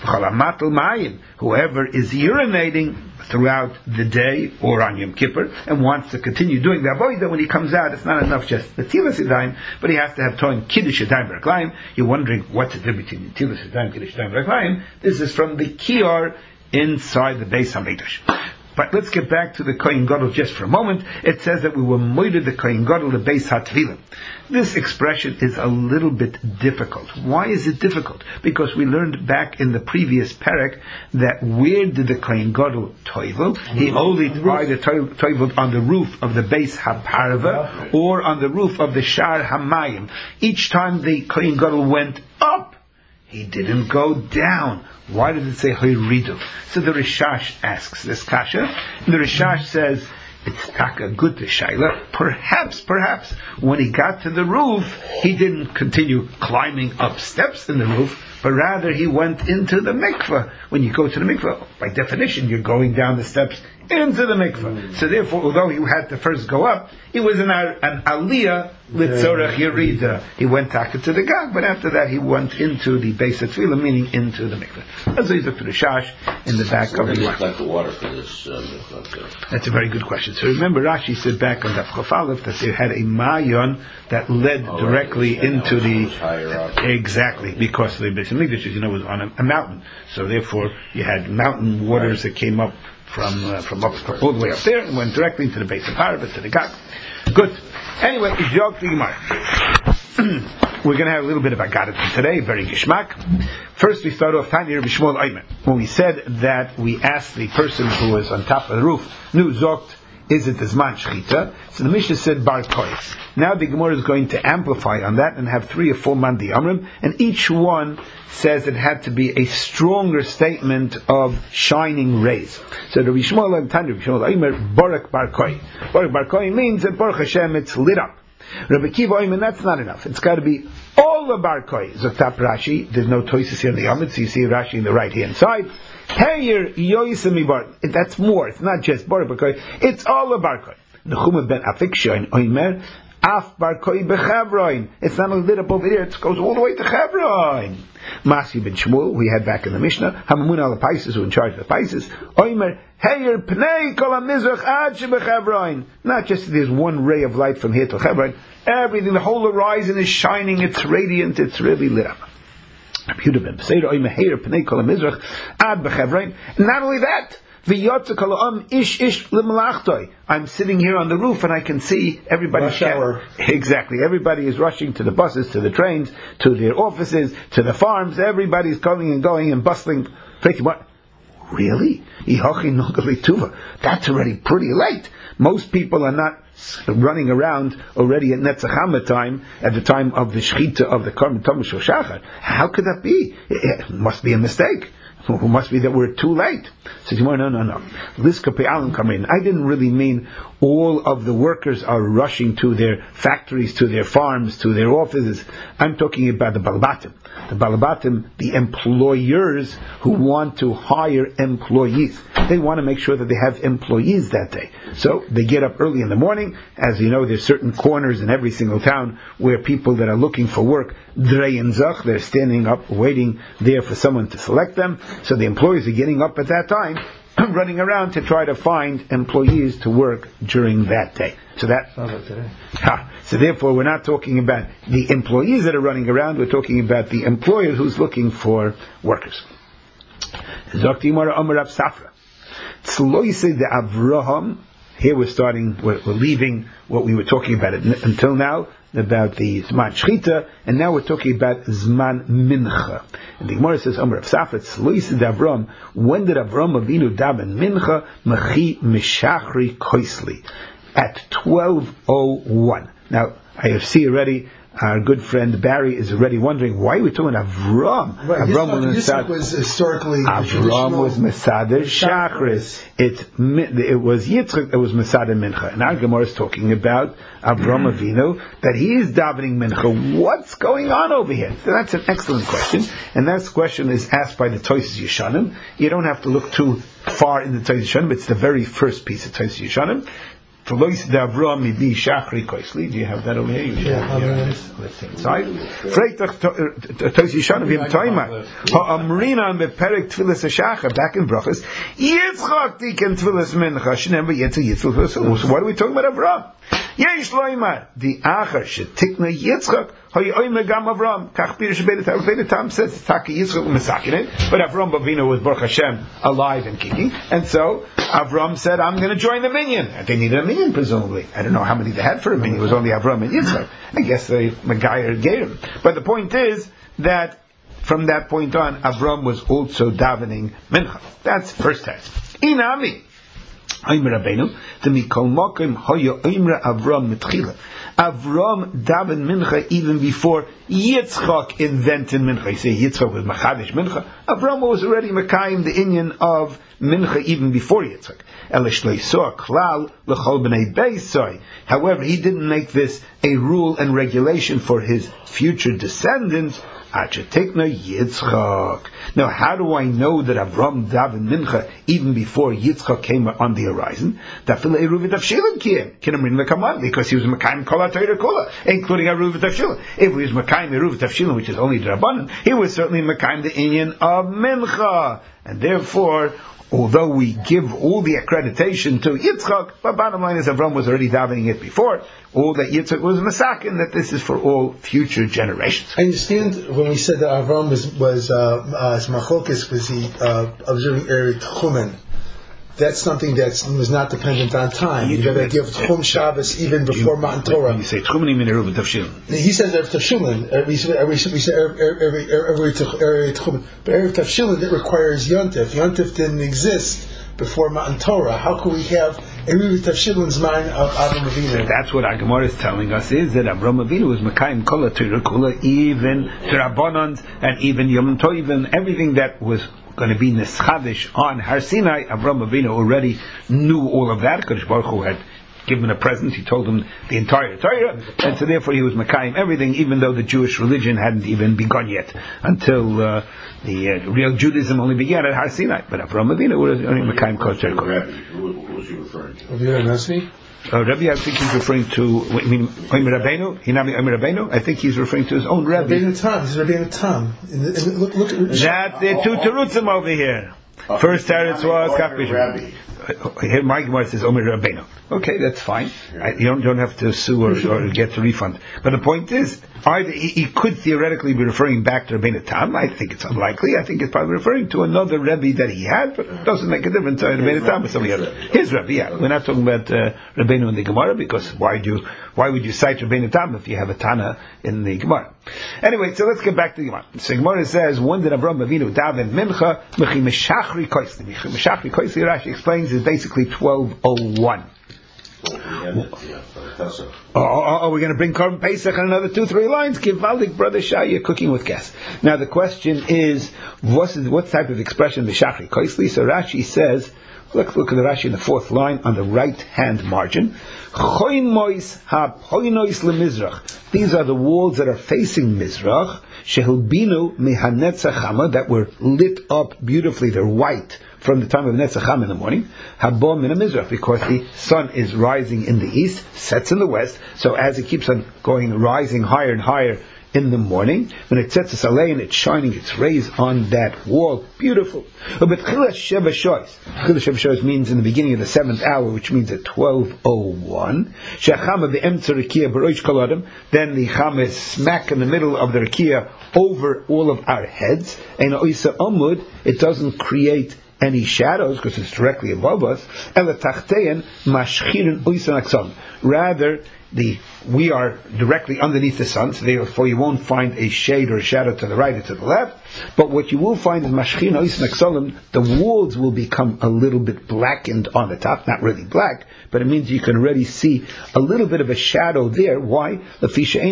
Whoever is urinating throughout the day or on Yom Kippur and wants to continue doing the avodah, when he comes out, it's not enough just the Tilas Yadayim, but he has to have Toim Kiddush Yadayim Raglayim. You're wondering what's the difference between the Tilas Yadayim, Kiddush Yadayim Raglayim. This is from the Kiyar inside the Beis HaMikdash. But let's get back to the Kohen Gadol just for a moment. It says that we were moided the Kohen Gadol the Beis HaTvila. This expression is a little bit difficult. Why is it difficult? Because we learned back in the previous parak that where did the Kohen Gadol toivel? He only either toiveled on the roof of the Beis HaParva or on the roof of the Shar HaMayim. Each time the Kohen Gadol went up, he didn't go down. Why did it say Hayridu? So the Rishash asks this kasha, and the Rishash says, it's taka good to Shaila. Perhaps, when he got to the roof, he didn't continue climbing up steps in the roof, but rather he went into the mikveh. When you go to the mikveh, by definition, you're going down the steps into the mikveh. So therefore, although he had to first go up, it was an aliyah litzorach yerida. He went to the gag, but after that he went into the base of tefillah, meaning into the mikveh. As he looked to the shash in the back of the water for this mikveh. That's a very good question. So remember, Rashi said back on Daf Chaf Aleph that they had a mayon that led directly into the exactly, because the base of mikdash, as you know, was on a mountain. So therefore, you had mountain waters that came up from up all the way up there and went directly into the base of Parva, to the Gag. Good. Anyway, we're going to have a little bit of Agadah today, very gishmak. First, we start off Tanya Rabbi Shmuel Ayman. When we said that we asked the person who was on top of the roof, Nu Zokt Is it the Zman Shechita? So the Mishnah said Bar Koi. Now the Gemara is going to amplify on that and have 3 or 4 Mandi Amrim, and each one says it had to be a stronger statement of shining rays. So the Rishmol and Tanya Rishmol Aimer Barak Bar Koi. Barak Bar Koi means that Baruch Hashem it's lit up. Rabbi Kiva Oimen, that's not enough. It's got to be all the Bar Koi. Zoktap Rashi, there's no toises here in the Yomid, so you see Rashi in the right hand side. Heyer Yoisemi Bar. That's more. It's not just Barak Bar Koi. It's all the Bar Koi. Nechuma ben Afikshain Oimer Af Bar Koi Bechevroin. It's not lit up over here. It goes all the way to Chevroin. Masi ben Shmuel, we had back in the Mishnah, Hamamun al Paisis, who in charge of the Paisis, Oimer, Heyer Pnei Kol HaMizrach Ad Shebechevroin. Not just that there's one ray of light from here to Chevron, everything, the whole horizon is shining, it's radiant, it's really lit up. Not only that, I'm sitting here on the roof and I can see everybody. Exactly. Everybody is rushing to the buses, to the trains, to their offices, to the farms. Everybody's coming and going and bustling. What? Really? That's already pretty late. Most people are not running around already at Netzachama time, at the time of the Shechita of the Karban Tomash Shachar. How could that be? It must be a mistake. It must be that we're too late. So no. I didn't really mean all of the workers are rushing to their factories, to their farms, to their offices. I'm talking about the Balabatim. The Balabatim, the employers who want to hire employees. They want to make sure that they have employees that day. So they get up early in the morning. As you know, there's certain corners in every single town where people that are looking for work, they're standing up waiting there for someone to select them. So the employees are getting up at that time, running around to try to find employees to work during that day. So that sounds like today. So therefore, we're not talking about the employees that are running around. We're talking about the employer who's looking for workers. Zoktimara Amar Rav Safra. Tzloise de Avraham. Here we're leaving what we were talking about until now, about the Zman Shechita, and now we're talking about Zman Mincha. And the Gemara says, Amar Rav Safra, Tzloise de Avram, when did Avram Avinu daven Mincha? Mechi Meshachri Koisli. At 12:01. Now, I see already, our good friend Barry is already wondering, why are we talking Avram? Right, Avram was historically Avram was Mesader Shachris. It was Yitzchak that was Mesader Mincha. And our Gemara is talking about Avram Avinu, that he is davening Mincha. What's going on over here? So that's an excellent question. And that question is asked by the Tosis Yeshanim. You don't have to look too far in the Tosis Yeshanim. It's the very first piece of Tosis Yeshanim. Do you have that over here? Yeah. Let's see inside. Back in Brachas. So what are we talking about Avram? Yesh loimar the acher shetikna Yitzchak hayoyme gam Avram. Kach Pirish Beit Tam says Taki Yitzchak u'mesakinet, but Avram Avinu was Baruch Hashem alive and kicking, and so Avram said, "I'm going to join the minyan." And they needed a minyan, presumably. I don't know how many they had for a minyan. It was only Avram and Yitzchak. I guess the Megayer gave him. But the point is that from that point on, Avram was also davening mincha. That's the first test. Inami. Avram daven mincha even before Yitzchak invented mincha. You say Yitzchak was machadish mincha. Avram was already makayim the inyan of mincha even before Yitzchak. However, he didn't make this a rule and regulation for his future descendants. Yitzchak. Now, how do I know that Avram daven mincha even before Yitzchak came on the horizon? Because he was Mekayim Kol HaTorah Kula, including Eruv Tavshilin. If he was Mekayim Eruv Tavshilin, which is only Drabanan, he was certainly Mekayim the inyan of mincha, and therefore, although we give all the accreditation to Yitzchak, but bottom line is Avram was already davening it before. All that Yitzchak was masakin, that this is for all future generations. I understand when we said that Avram was Machokis, was he observing Erev Tchumen. That's something that was not dependent on time. You got to give Tchum Shabbos even before Matan Torah. When you say Tchumen, you mean Eruv Tavshilin. He says Erev Tavshilin. We say Erev Tchumen. But Erev Tavshilin, that requires Yontif. Yontif didn't exist before Matan Torah. How can we have a Rivi Tavshilin's mind of Avram Avinu? That's what our Gemara is telling us, is that Avram Avinu was Mekayim Kol HaTorah Kula, even Rabbanans and even Yom Tovim, everything that was going to be Neschadish on Har Sinai. Avram Avinu already knew all of that. Kadosh Baruch Hu had given a present. He told him the entire Torah, and so therefore he was Mekayim everything, even though the Jewish religion hadn't even begun yet, until the real Judaism only began at Har Sinai. But Avram Avinu was only Mekayim Kol HaTorah. Who was he referring to? Rabbi, I think he's referring to, Omer Rabbeinu? Hinami Omer Rabbeinu? I think he's referring to his own Rabbi. Rabbeinu Tam. He's Rabbeinu Tam. Look at that there are two terutzim over here. First teretz was Rabbi. Here my Gemara says Omer Rabbeinu. Okay, that's fine. You don't have to sue or get a refund. But the point is, either he could theoretically be referring back to Rabbeinu Tam. I think it's unlikely. I think it's probably referring to another Rebbe that he had, but it doesn't make a difference. Rabbeinu Tam or somebody else. His Rebbe, yeah. We're not talking about Rabbeinu in the Gemara, because why would you cite Rabbeinu Tam if you have a Tana in the Gemara? Anyway, so let's get back to the Gemara. So Gemara says, when did Avram Avinu daven mincha? Mechi meshachri koisli. Meshachri koisli, Rashi explains, is basically 12:01. We're going to bring Korban Pesach on another 2-3 lines. Givaldik, brother Shai, you're cooking with gas. Now the question is, what type of expression Meshachri koisli? So Rashi says, let's look at the Rashi in the 4th line on the right hand margin. These are the walls that are facing Mizrach, Shehilbinu mihanetzach chama, that were lit up beautifully. They're white from the time of Netzach Chama in the morning. Habom min Mizrach, because the sun is rising in the east, sets in the west. So as it keeps on rising higher and higher in the morning, when it sets a saleh and it's shining its rays on that wall, beautiful. But Chila Sheva means in the beginning of the 7th hour, which means at 12:01. Shechama be'emtza Rekiah b'roish kol adam. Then the chama is smack in the middle of the Rekiah over all of our heads. And oisa amud, it doesn't create any shadows because it's directly above us. Rather, we are directly underneath the sun, so therefore you won't find a shade or a shadow to the right or to the left. But what you will find is mashchin ois naksolim, the walls will become a little bit blackened on the top, not really black, but it means you can already see a little bit of a shadow there. Why? The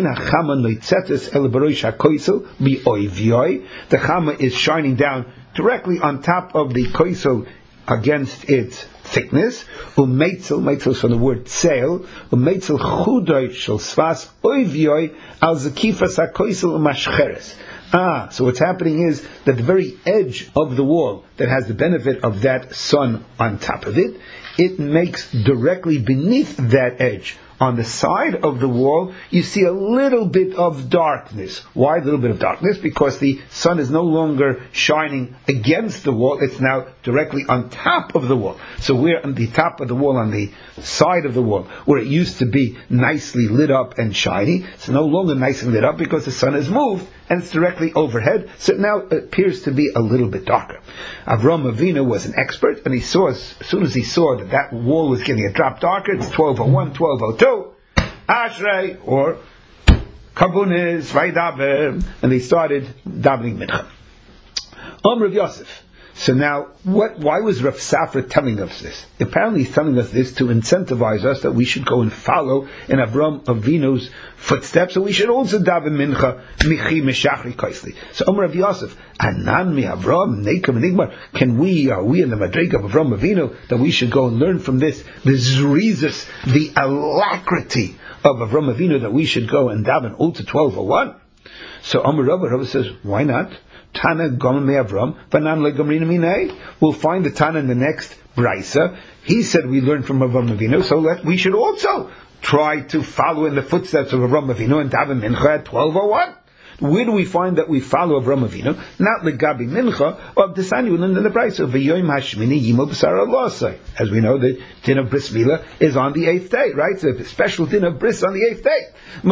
chama is shining down directly on top of the koisel against its thickness. Meitzel from the word tzeil. Meitzel chudoy shel svas oivyoy al zakifas hakoisel umashcheres. So what's happening is that the very edge of the wall that has the benefit of that sun on top of it, it makes directly beneath that edge, on the side of the wall, you see a little bit of darkness. Why a little bit of darkness? Because the sun is no longer shining against the wall, it's now directly on top of the wall. So we're on the top of the wall, on the side of the wall, where it used to be nicely lit up and shiny, it's no longer nicely lit up because the sun has moved and it's directly overhead, so it now appears to be a little bit darker. Avram Avinu was an expert, and he saw, as soon as he saw that wall was getting a drop darker, it's 12:01, 12:02, Ashrei, or Karbunis, Vaidaber, and they started davening mincha. Rav Yosef. So now, why was Rav Safra telling us this? Apparently he's telling us this to incentivize us that we should go and follow in Avram Avinu's footsteps, and we should also daven mincha, michi meshachri koisli. So Rav Yosef, anan mi Avram, neikam nigmar, are we in the madrega of Avram Avinu, that we should go and learn from this, the zrizus, the alacrity of Avram Avinu, that we should go and daven all to 12:01? So Rav says, why not? Tana Gomel Me Avram, Vanan Le Gomrina Minei. We'll find the Tana in the next Brisa. He said we learned from Avram Avinu, so we should also try to follow in the footsteps of Avram Avinu and daven mincha at 12:01. Where do we find that we follow Avram Avinu? Not legabi mincha, or Desani in the Brisa of V'yoyim Hashmini Yimol B'sar Losai. As we know, the din of Bris Milah is on the 8th day, right? So the special din of Bris on the 8th day.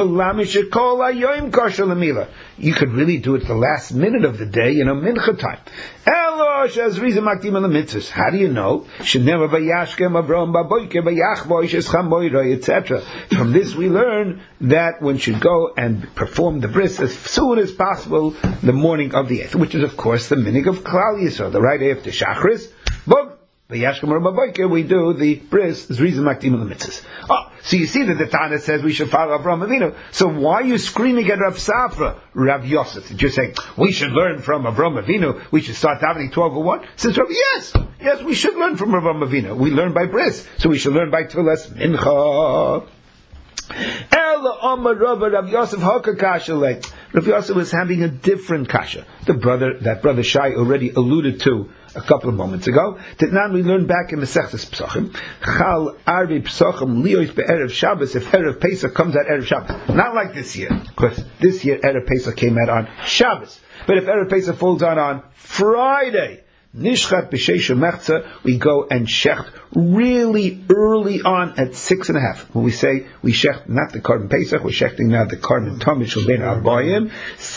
You could really do it the last minute of the day, mincha time. How do you know? Etc. From this we learn that one should go and perform the bris as soon as possible the morning of the 8th, which is of course the minig of Klal Yisrael, the right after Shachris. We do the bris Zrizim Makdim Mitzvahs. Oh, so you see that the Tana says we should follow Avraham Avinu. So why are you screaming at Rav Safra, Rav Yosef? You're saying we should learn from Avraham Avinu. We should start davening 12:01. Says Rav, yes, we should learn from Avraham Avinu. We learn by bris, so we should learn by Tfilas Mincha. Rav Yosef Rav Yosef was having a different kasha. That brother Shai already alluded to a couple of moments ago. Now we learned back in the Sechtes Pesachim, Chal Arvi Pesachim Liyos be'erev Shabbos. If erev Pesach comes out erev Shabbos, not like this year, because this year erev Pesach came out on Shabbos. But if erev Pesach falls on Friday, Nishchat b'sheish mechza, we go and shecht really early on at 6:30. When we say we shecht not the Korban Pesach, we're shechting now the Korban Tamid Shel Ben Arbayim,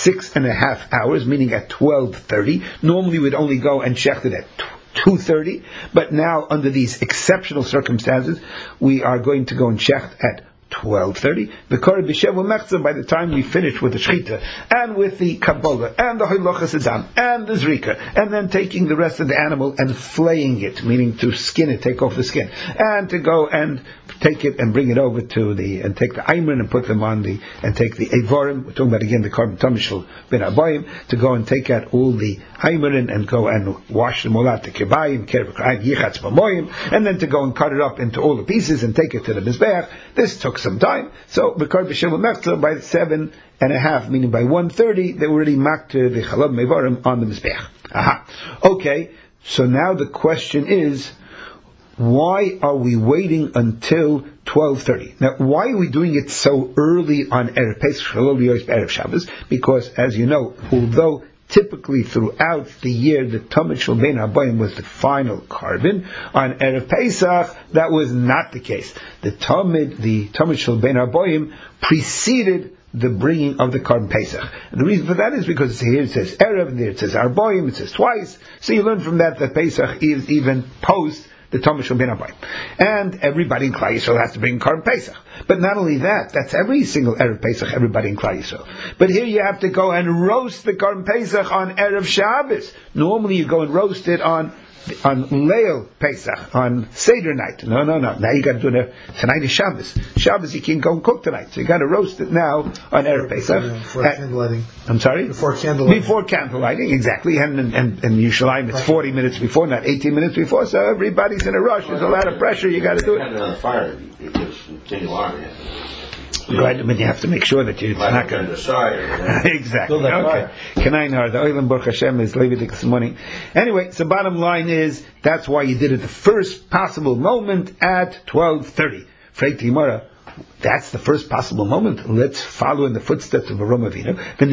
6.5 hours, meaning at 12:30. Normally we'd only go and shecht it at 2:30, but now under these exceptional circumstances, we are going to go and shecht at 12:30. The Korban B'Shevu Mechza, by the time we finish with the Shechita, and with the Kabbalah, and the Hoylachas Adam, and the Zrika, and then taking the rest of the animal and flaying it, meaning to skin it, take off the skin, and to go and take it and bring it over to and take the Ayman and put them on and take the Evorim, we're talking about again the Korban Tamishal Ben Abayim, to go and take out all the Ayman and go and wash them all out, the Kebayim, Kervakayim, Yichatz Bamoyim, and then to go and cut it up into all the pieces and take it to the Mizbeach. This took some time. So, Bekar B'Shem Mechza, by 7:30, meaning by 1:30, they were already marked to the Chalab Mevarim on the Mizbeach. Aha. Okay, so now the question is, why are we waiting until 12:30? Now, why are we doing it so early on Erev Pesach, Erev Shabbos? Because, as you know, although typically throughout the year the Tamid Shel Ben Abayim was the final carbon, on Erev Pesach that was not the case. The Tamid Shel Ben Abayim preceded the bringing of the Korban Pesach. And the reason for that is because here it says Erev, and there it says Arbayim, it says twice. So you learn from that Pesach is even post the Tamid Shel Ben Abayim. And everybody in Klal Yisrael has to bring Korban Pesach. But not only that, that's every single Erev Pesach, everybody in Klal Yisrael. But here you have to go and roast the Korban Pesach on Erev Shabbos. Normally you go and roast it on Leil Pesach, on Seder night. No. Now you got to do it. Tonight is Shabbos. Shabbos you can't go and cook tonight. So you got to roast it now on Erev Pesach. Before candlelighting. I'm sorry? Before candlelighting. Before candlelighting, exactly. And Yerushalayim it's 40 minutes before, not 18 minutes before. So everybody's in a rush. There's a lot of pressure. You got to do it. On the fire, you just continue on. Right, but you have to make sure that you're not going to decide. Exactly. Okay. The Oilam Baruch Hashem is Levitic this morning. Anyway, so bottom line is that's why you did it the first possible moment at 12:30. Freit Timora. That's the first possible moment. Let's follow in the footsteps of Avraham Avinu.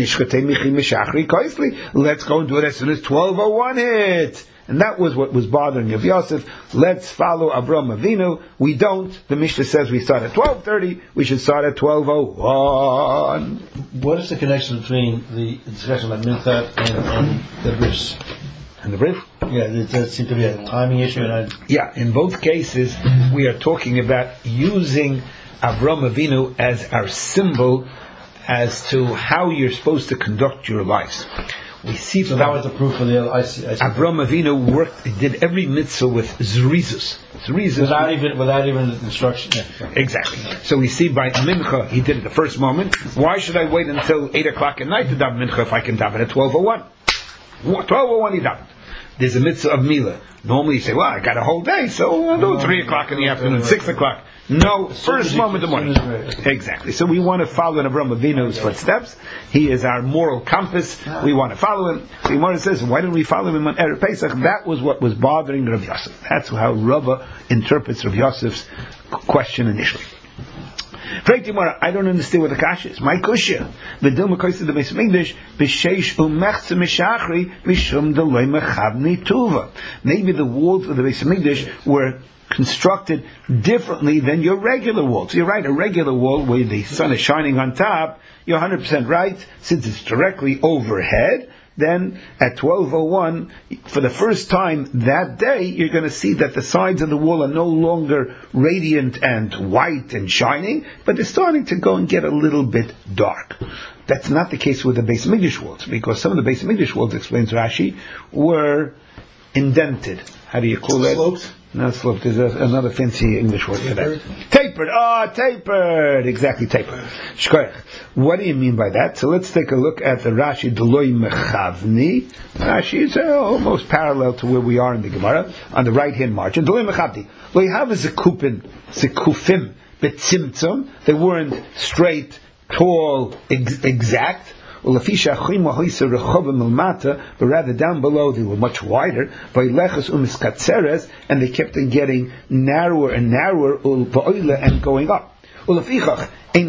Let's go and do it as soon as 12:01 hits. And that was what was bothering Rav Yosef. Let's follow Avraham Avinu. We don't. The Mishnah says we start at 12:30. We should start at 12:01. What is the connection between the discussion about Mincha and the bris? And the bris? Yeah, there seems to be a timing issue. Yeah, in both cases, we are talking about using Avraham Avinu as our symbol as to how you're supposed to conduct your lives. We see so that was the proof of the. I see. Avraham Avinu did every mitzvah with zrizus. Without even instruction. Yeah. Exactly. So we see by Mincha he did it the first moment. Why should I wait until 8:00 at night to daven Mincha if I can daven at 12:01? 12:01 he davened. There's a mitzvah of Mila. Normally you say, well, I got a whole day, so I'll do 3:00 in the afternoon, 6:00. No, first moment of the morning. Exactly. So we want to follow in Avraham Avinu's footsteps. He is our moral compass. We want to follow him. The Gemara says, why didn't we follow him on Erev Pesach? That was what was bothering Rav Yosef. That's how Rava interprets Rav Yosef's question initially. I don't understand what the kasha is. My kushya. The Dilma Koisa the Beis Mikdash b'sheish umechza mishachri mishum deloi mechavni tuva. Maybe the walls of the Beis Mikdash were constructed differently than your regular walls. You're right, a regular wall where the sun is shining on top, you're 100% right, since it's directly overhead, then at 12:01, for the first time that day, you're going to see that the sides of the wall are no longer radiant and white and shining, but they're starting to go and get a little bit dark. That's not the case with the Beis Mikdash walls, because some of the Beis Mikdash walls, explains Rashi, were indented. how do you call it? Sloped? Not sloped. There's another fancy English word for that. Tapered. Tapered. Exactly, tapered. Shkoyach. What do you mean by that? So let's take a look at the Rashi Deloi Mechavni. Rashi is almost parallel to where we are in the Gemara on the right hand margin. Deloi Mechavni. Lo have a zekufim betzimtzum. They weren't straight, tall, exact. But rather down below they were much wider, and they kept on getting narrower and narrower and going up. And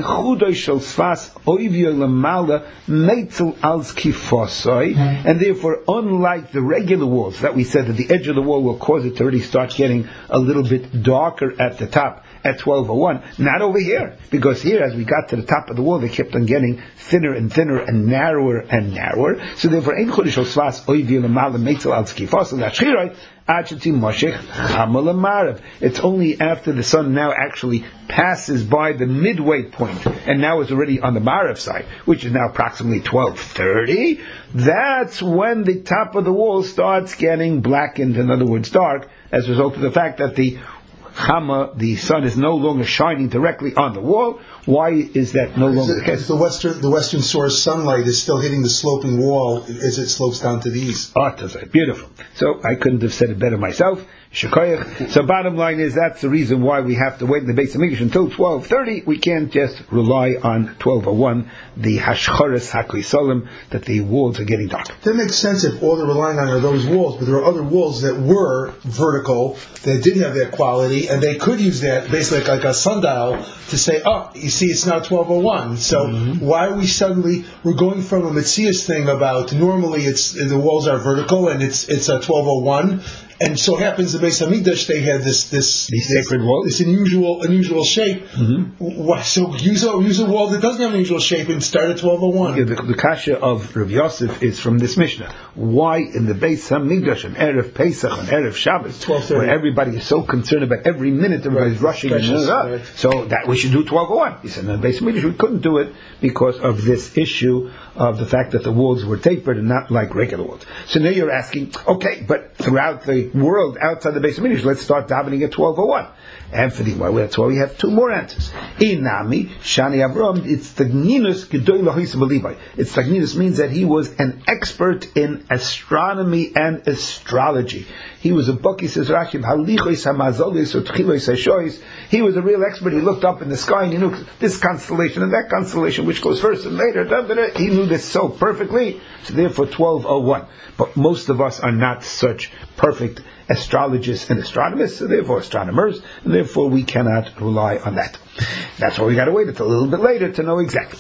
therefore, unlike the regular walls that we said that the edge of the wall will cause it to already start getting a little bit darker at the top at 1201, not over here, because here as we got to the top of the wall they kept on getting thinner and thinner and narrower and narrower. So therefore, it's only after the sun now actually passes by the midway point and now is already on the Ma'ariv side, which is now approximately 12:30, that's when the top of the wall starts getting blackened, in other words dark, as a result of the fact that the sun is no longer shining directly on the wall. Why is that no longer the case? The western source sunlight is still hitting the sloping wall as it slopes down to the east. Beautiful. So I couldn't have said it better myself. So bottom line is that's the reason why we have to wait in the Beis Hamikdash until 12:30. We can't just rely on 12:01, the hashcharas haklisolim, that the walls are getting darker. That makes sense if all they're relying on are those walls, but there are other walls that were vertical that did have that quality, and they could use that basically like a sundial to say, oh, you see, it's now 12:01. So why are we're going from a Metzias thing about normally the walls are vertical and it's a 12:01. And so happens the Beis Hamikdash they had this sacred wall, this unusual shape. So use a wall that doesn't have an unusual shape and start at 12:01. Yeah, the kasha of Rav Yosef is from this Mishnah. Why in the Beis Hamikdash on Erev Pesach and Erev Shabbos, where everybody is so concerned about every minute, everybody's rushing, so that we should do 12:01? He said in the Beis Hamikdash we couldn't do it because of this issue of the fact that the walls were tapered and not like regular walls. So now you're asking, okay, but throughout the world outside the Beis Hamikdash, let's start davening at 12:01. And for the Gemara, that's why we have two more answers. Inami Shani Avram, it's Tagninus Gedoy Lahois B'Levi. It's Tagninus means that he was an expert in astronomy and astrology. He was a book, he says Rashi, Halichois Hamazolis or Tchilois Hashois. He was a real expert. He looked up in the sky and he knew this constellation and that constellation, which goes first and later. He knew this so perfectly. So therefore 12:01. But most of us are not such perfect astrologists and astronomers, so therefore astronomers, and therefore we cannot rely on that. That's why we got to wait until a little bit later to know exactly.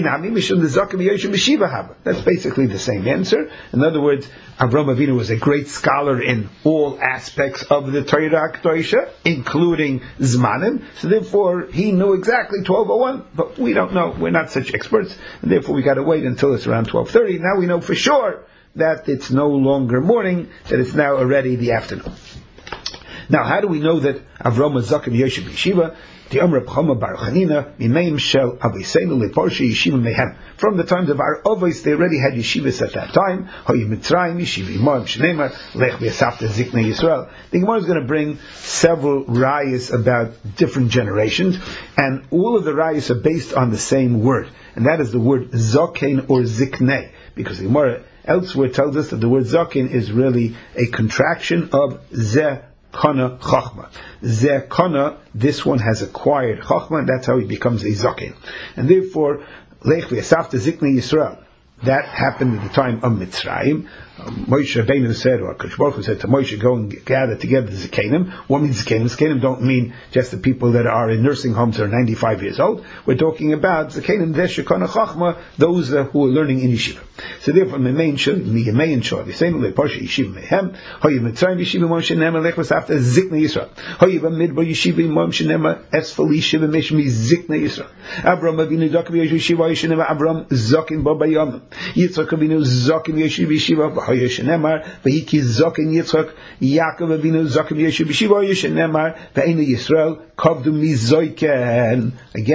That's basically the same answer. In other words, Avraham Avinu was a great scholar in all aspects of the Torah Kedoshah, including Zmanim, so therefore he knew exactly 12:01, but we don't know. We're not such experts, and therefore we got to wait until it's around 12:30. Now we know for sure that it's no longer morning, that it's now already the afternoon. Now, how do we know that Avram was Zaken Yoshev Yeshiva? The Amr B'Chama Bar Chanina Mimeim Shel Aviseinu LeParsha Yeshiva Mehem. From the times of our Avos, they already had yeshivas at that time. Hoy Mitzrayim Yeshiva Imam Shneimar Lech V'Yasafta Ziknei Yisrael. The Gemara is going to bring several rayas about different generations, and all of the rayas are based on the same word, and that is the word Zaken or Ziknei, because the Gemara elsewhere tells us that the word Zaken is really a contraction of Zeh Kana Chachma. Zeh Kana, this one has acquired Chachma, and that's how he becomes a Zaken. And therefore, Lech V'Yasafta Ziknei Yisrael. That happened at the time of Mitzrayim. Moshe Rabbeinu said, or Kadosh Baruch Hu said to Moshe, go and gather together the Zikanim. What means Zikanim? Zikanim don't mean just the people that are in nursing homes that are 95 years old. We're talking about Zikanim, Shekana Chachma, those who are learning in Yeshiva. So therefore, Memein Shul, Miyamein Shul, Yisrael, Leparsha Yeshiva Mehem, Hoye Mitzrayim Yeshiva Mom Shenema, Lech V'Safta Ziknei Yisrael. Hoye B'Midbar Yeshiva Mom Shenema, Esfal Yeshiva Meshmi Ziknei Yisrael. Avram Avinu Dakav Yeshiva Yeshiva, Avram Zakin Babayam. Yitzchak Avinu Zakin Yeshiva, Hoye Shenemar, V'Hiki Zakin Yitzchak, Yaakov Avinu Zakin Yeshiva, Hoye Shenemar, V'Einu Yisrael, Kavdu Mizoiken. Again,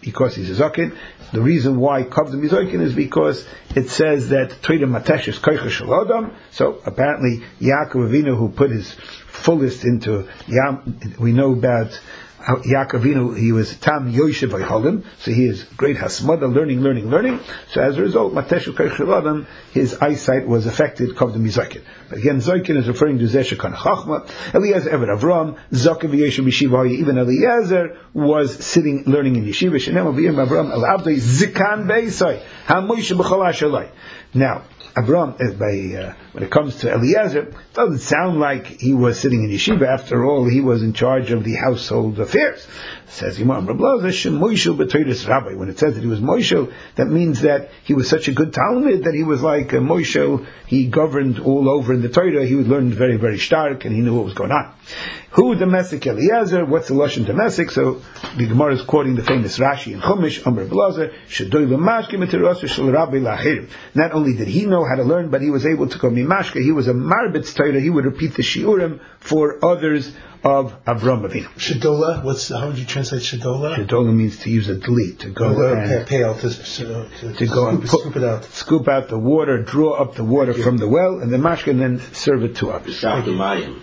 because he's a zaken. The reason why Kavdim is zaken is because it says that Torah Matesh is Koicha Shel Adam. So apparently Yaakov Avinu, who put his fullest into we know about Yaakov Avinu, he was Tam Yoshev Vaycholim, so he is great Hasmada, learning. So as a result, Mateshu Koicha Adam, his eyesight was affected, Kavdim Yizakin. But again, Zokin is referring to Zesha Kan Chachma, Eliezer Eved Avram, Zokin V'Yeshem Yeshiva, even Eliezer was sitting, learning in Yeshiva, Shenem Avim Avram, El Abdoi, Zikan Beisai, HaMoshe B'Chol HaShalai. Now, Avram, when it comes to Eliezer, it doesn't sound like he was sitting in yeshiva. After all, he was in charge of the household affairs. It says Imam Rablaza, Shemoishel B'Toiris Rabbi. When it says that he was Moishel, that means that he was such a good Talmud that he was like Moishel. He governed all over in the Torah. He learned very, very stark, and he knew what was going on. Who domestic Eliezer? What's the Lashon domestic? So the Gemara is quoting the famous Rashi in Chumash, Amr Blazer, Shedoy Lamashke Mitzirasa Shel Rabbi Lachirim. Not only did he know how to learn, but he was able to go Mimashke. He was a Marbitz Torah. He would repeat the Shiurim for others of Avram Avinu. Shedola, how would you translate Shedola? Shedola means to use a dli, to go and scoop it out. Scoop out the water, draw up the water from the well, and then mashka, and then serve it to others. Shaftamayim.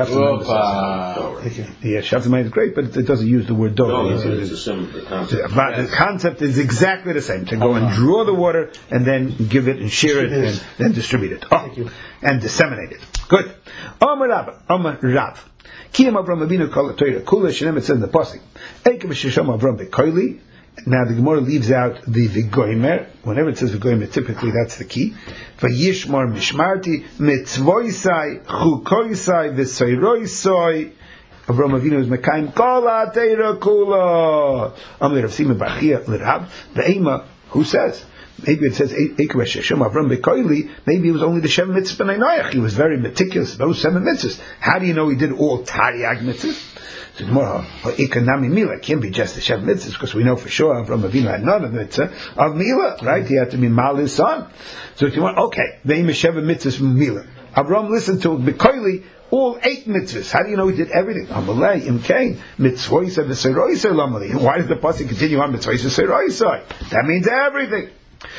Shaftamayim is great, but it doesn't use the word dola. The concept is exactly the same, to go and draw the water, and give it and share it, and then distribute it. And disseminate it. Good. Amar Rav. Kiyam Avram Avinu kol Torah kula shenem, it says in the pasuk. Ekev shesham Avram bekoili. Now the Gemara leaves out the v'goimer. Whenever it says v'goimer, typically that's the key. V'yishmar mishmarti mitzvoisai chukoisai v'soiroisai. Avram Avinu is mekayim kol ha'teira kula. Amir Rav Simon Bachia l'Rav ve'ema. Who says? Maybe it says maybe it was only the 7 mitzvahs b'nai Noach. He was very meticulous, those 7 mitzvahs. How do you know he did all Tariag mitzvahs? So tomorrow, it can't be just the 7 mitzvahs, because we know for sure Avram Avinu had none of the mitzvah of Mila, right? He had to be Mal his son. So tomorrow, okay, they made 7 mitzvahs from Mila. Avram listened to Bekoili, all 8 mitzvahs. How do you know he did everything? Amalei, Imkain, mitzvoisa v'seroisa lamali. Why does the pasuk continue on mitzvoisa v'seroisa? That means everything.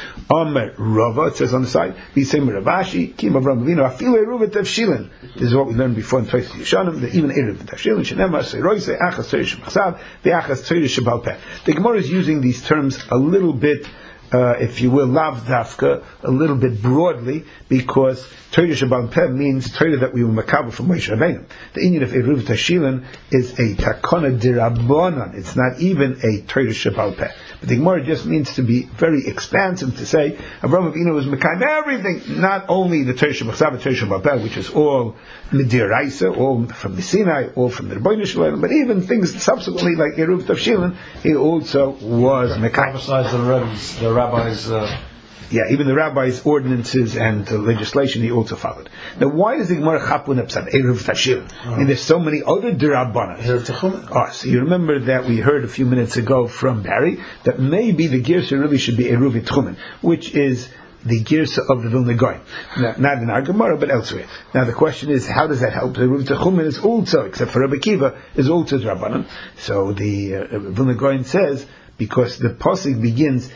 Omer Rava, it says on the side, B'Yisem Ravashi, Kim Avram Avinu, Afilu Eruv Tavshilin. This is what we learned before in Tosfos Yeshanim, that even Eruv Tavshilin, Shenema, Seiroise, Achas Torah Shemachsav, Ve'achas Torah Shebal Peh. The Gemara is using these terms a little bit, if you will, lav dafka, a little bit broadly, because Torah Shebal Peh means Torah that we will makabel from Moshe Rabbeinu. The inyan of Eruv Tashilin is a takona dirabanan. It's not even a Torah Shebal Peh. But the Gemara just means to be very expansive, to say Avram Avinu was mekayim everything, not only the Torah Shebachsav, Torah Shebal Peh, which is all midiraisa, all from the Sinai, all from the Rebbeinu Shalom, but even things subsequently like Eruv Tashilin, he also was mekayim. Besides the rabbis. Even the rabbis' ordinances and legislation he also followed. Now, why does the Gemara chapun upside Eruv Tashilin? And there's so many other derabanan. So you remember that we heard a few minutes ago from Barry that maybe the girsa really should be Eruv Tchumen, which is the girsa of the Vilna Gaon. Not in our Gemara, but elsewhere. Now the question is, how does that help? Eruv Tchumen is also, except for Rabbi Kiva, is also derabanan. So the Vilna Gaon says, because the pasuk begins,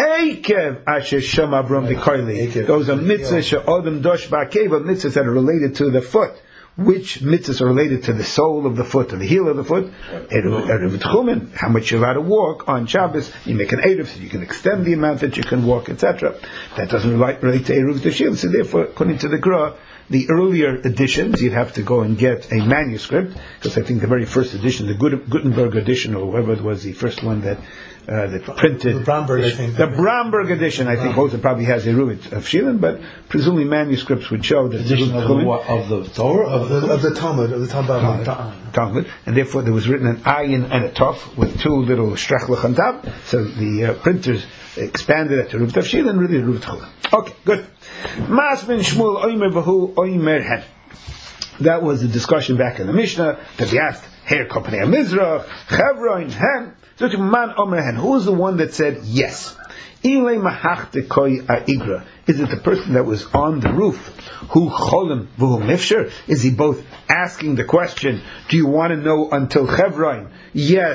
Eikev asher sham Avram v'koili. Those are mitzvahs she'odem dosh ba'akev, mitzvahs that are related to the foot. Which mitzvahs are related to the sole of the foot, or the heel of the foot? Eruv Tchumen. How much you're allowed to walk on Shabbos. You make an Eruv, so you can extend the amount that you can walk, etc. That doesn't relate to Eruv Tashil. So therefore, according to the Gra, the earlier editions, you'd have to go and get a manuscript, because I think the very first edition, the Gutenberg edition, or whoever it was, the first one that printed. The Bromberg, I think. The Bromberg edition, I think, also probably has a Eruvit of Shilin, but presumably manuscripts would show that edition of the Torah? Of the Talmud, of the Talmud. And therefore there was written an ayin and a tov with 2 little shrechlach on top, so the printers expanded it to Eruvit of Shilin, really Eruvit Chulin. Okay, good. Mas ben Shmuel oimer v'hu oimer hen. That was the discussion back in the Mishnah, that we asked, Her Kopnei HaMizrach, Chevron, hen. So to man omer hen, who was the one that said yes? Ilei mahachte koi a'igra. Is it the person that was on the roof? Who cholim v'hu mifsher? Is he both asking the question, do you want to know until Chevron? Yes.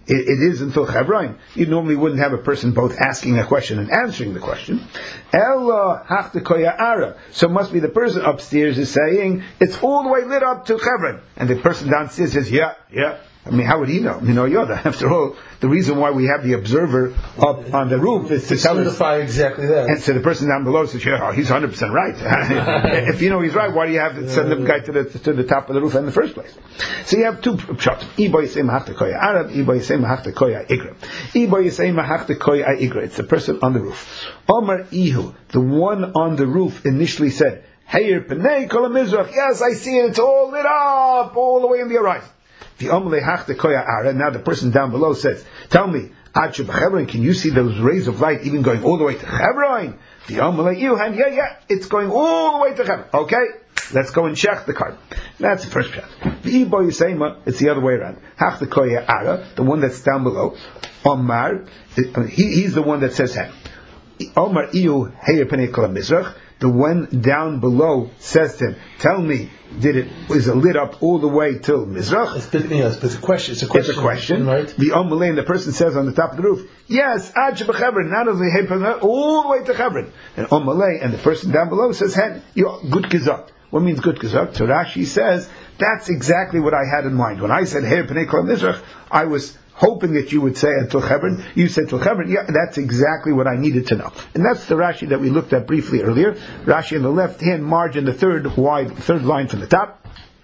it is until Chevron. You normally wouldn't have a person both asking a question and answering the question. Ella hachtekoya ara. So it must be the person upstairs is saying, it's all the way lit up to Chevron. And the person downstairs says, yeah. I mean, how would he know? Yoda. After all, the reason why we have the observer up on the roof is to solidify exactly that. And so the person down below says, "Oh, he's 100% right." If you know he's right, why do you have to send the guy to the top of the roof in the first place? So you have two shots. Ibo yisei mahachtekoya Arab. Ibo yisei mahachtekoya igra. Ibo yisei mahachtekoya igra. It's the person on the roof. Omar ihu, the one on the roof, initially said, "Heir pnei kol mizrach." Yes, I see it. It's all lit up, all the way in the horizon. Now the person down below says, tell me, can you see those rays of light even going all the way to Chevron? Yeah, it's going all the way to Chevron. Okay, let's go and check the card. That's the first shot. It's the other way around. The one that's down below, Omar, he's the one that says that. Omar iu heir penei kol mizrach. The one down below says to him, tell me, is it lit up all the way till Mizrach? It's a question. It's a question, right? The Omalay, the person says on the top of the roof, yes, Ad Shebechevron, not only all the way to Chevron. And Omalay, and the person down below says, good kizak. What means good kizak? So Rashi says, that's exactly what I had in mind. When I said, Heir Pnei Kol Mizrach, I was hoping that you would say until Chevron. You said till Chevron. Yeah, that's exactly what I needed to know. And that's the Rashi that we looked at briefly earlier. Rashi on the left hand margin, the third line from the top.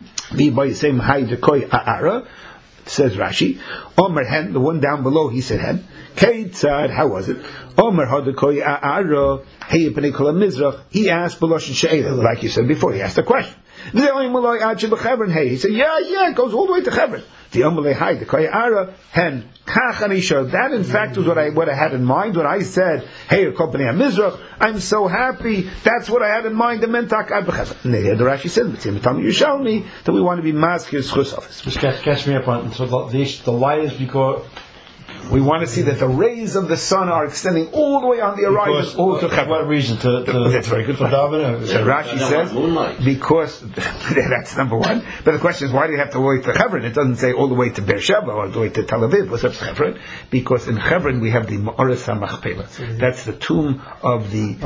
Says Rashi. Omer hen, the one down below, he said hen. Keitzad, how was it? Omer hadakoi a'ara, hey pnei kol mizrach. He asked B'loshen she'ela, like you said before. He asked a question. He said, yeah, it goes all the way to Chevron. The Omalei Hai, the Koyara, hen, Kachanisha. That in fact was what I had in mind when I said, hey, company Mizrach, I'm so happy, that's what I had in mind, the Mentak Abchaz. And the Rashi said, you show me that we want to be maskir schus office. Just catch me up on, so the light is because we want to see that the rays of the sun are extending all the way on the horizon. What reason? That's very good. So Rashi says, because that's number one. But the question is, why do you have to wait for Chevron? It doesn't say all the way to Beersheba or all the way to Tel Aviv. What's up Chevron? Because in Chevron we have the Ma'aras HaMachpelah. That's the tomb of the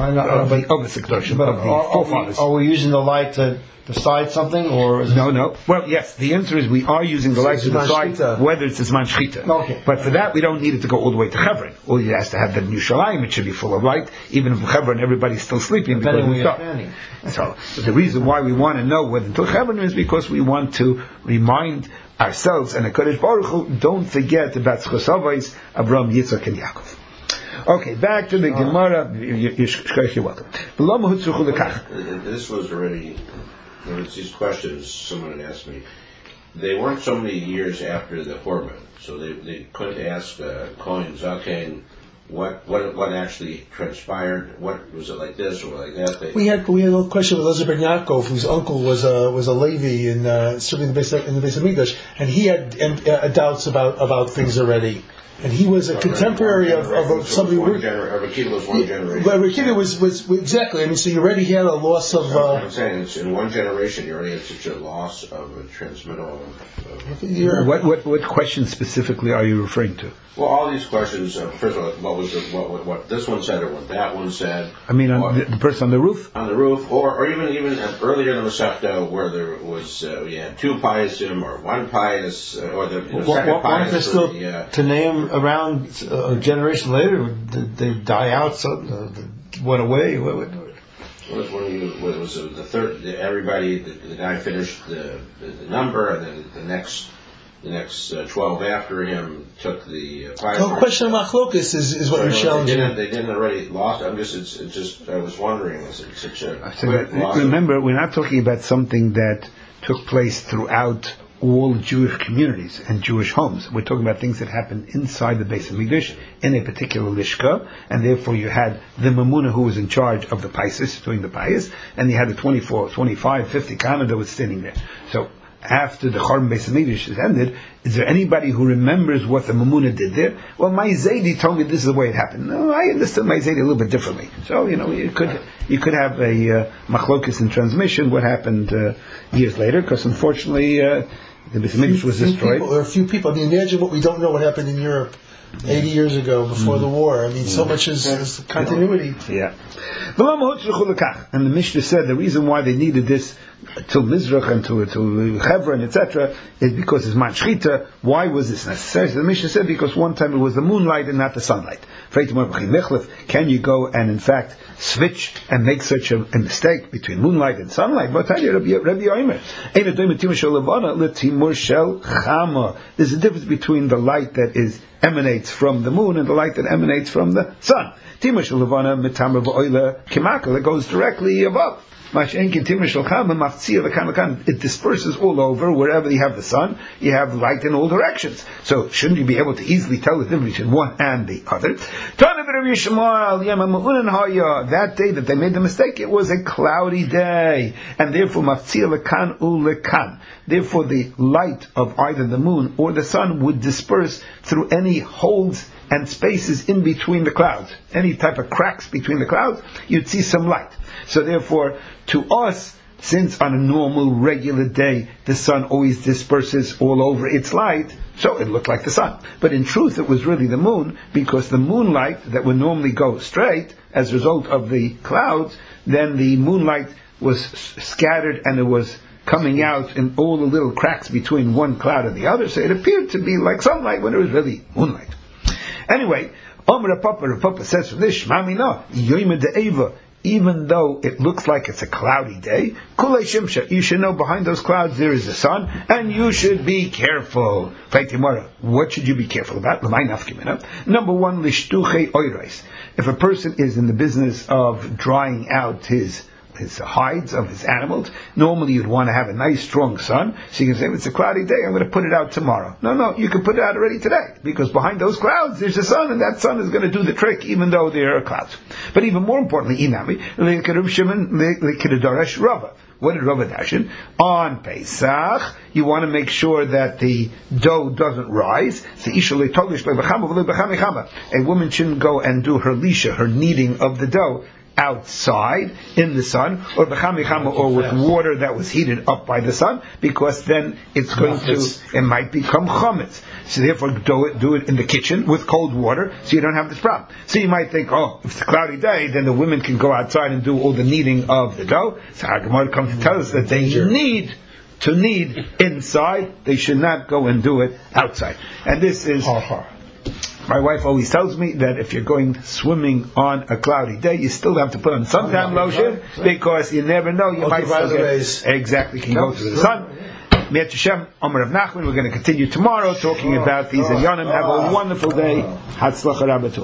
forefathers. Are we using the light to decide something, or is no? Well, yes, the answer is we are using the light to decide whether it's Zman Shchita. Okay. But for that, we don't need it to go all the way to Chevron. All it has to have the Yerushalayim, it should be full of light, even if Chevron everybody's still sleeping because it's dark. So the reason why we want to know whether until Chevron is because we want to remind ourselves and the Kodesh Baruch Hu, don't forget about Schosavais, Abraham, Yitzchak, and Yaakov. Okay, back to the Gemara. You're welcome. This was already. These questions someone had asked me, they weren't so many years after the Horban, so they couldn't ask Kohen Zaken what actually transpired. What was it like this or like that? We had a question with Elazar ben Yaakov, whose uncle was a Levi serving in the Beis Hamikdash, and he had doubts about things already. And he was a contemporary of somebody. Akiva was one generation. Well, Akiva was exactly. I mean, so you already had a loss of. I'm saying it's in one generation. You already had such a loss of a transmittal. What question specifically are you referring to? Well, all these questions. First of all, what this one said or what that one said. I mean, the person on the roof. On the roof, or even earlier in the Masechta, where there was we had two piousim or one pious, or the second pious. To name around a generation later, did they die out? So went away. Was the third? Everybody, the guy finished the number, and then the next 12 after him took the. The question of Machlokas is what you're challenging. They didn't already lost. I was wondering. Is it such a remember, we're not talking about something that took place throughout all Jewish communities and Jewish homes. We're talking about things that happened inside the Beis Hamikdash in a particular lishka, and therefore you had the Mamuna who was in charge of the paisis, doing the pais, and you had the 24, 25, 50 kana that was standing there. So after the Chorban Beis Hamikdash is ended, is there anybody who remembers what the Mamuna did there? Well, my Zaidi told me this is the way it happened. No, I understood my Zaidi a little bit differently. So, it You could have a machlokes in transmission. What happened years later? Because unfortunately, the Beit Hamikdash was destroyed. There are a few people. I mean, imagine what we don't know what happened in Europe 80 years ago before the war. I mean, so much is continuity. Yeah. And the Mishnah said the reason why they needed this till Mizrach and to Hebron, etc., is because it's Man Shchita. Why was this necessary? So the Mishnah said because one time it was the moonlight and not the sunlight. Can you go and in fact switch and make such a mistake between moonlight and sunlight? There's a difference between the light that emanates from the moon and the light that emanates from the sun. That goes directly above. It disperses all over. Wherever you have the sun, you have light in all directions. So shouldn't you be able to easily tell the difference between one and the other? That day that they made the mistake, it was a cloudy day, and therefore therefore the light of either the moon or the sun would disperse through any holes and spaces in between the clouds. Any type of cracks between the clouds, you'd see some light. So therefore, to us, since on a normal, regular day, the sun always disperses all over its light, so it looked like the sun. But in truth, it was really the moon, because the moonlight that would normally go straight, as a result of the clouds, then the moonlight was scattered and it was coming out in all the little cracks between one cloud and the other, so it appeared to be like sunlight when it was really moonlight. Anyway, Rav Papa says from this, even though it looks like it's a cloudy day, you should know behind those clouds there is the sun, and you should be careful. What should you be careful about? Number one, if a person is in the business of drying out his hides of his animals, normally you'd want to have a nice strong sun, so you can say, if it's a cloudy day, I'm going to put it out tomorrow. No, you can put it out already today, because behind those clouds there's a sun, and that sun is going to do the trick, even though there are clouds. But even more importantly, what did Rava dashin? On Pesach, you want to make sure that the dough doesn't rise. A woman shouldn't go and do her lisha, her kneading of the dough, outside in the sun, or with water that was heated up by the sun, because then it might become chametz. So therefore, do it in the kitchen with cold water, so you don't have this problem. So you might think, if it's a cloudy day, then the women can go outside and do all the kneading of the dough. So our Gemara comes to tell us that they need to knead inside; they should not go and do it outside. And this is. My wife always tells me that if you're going swimming on a cloudy day, you still have to put on suntan lotion, because you never know, you might still can go through the sun. Mi'at Hashem, Omer Rav Nachman. We're going to continue tomorrow talking about these Inyanim. Have a wonderful day. Hatzlacha Rabbatul.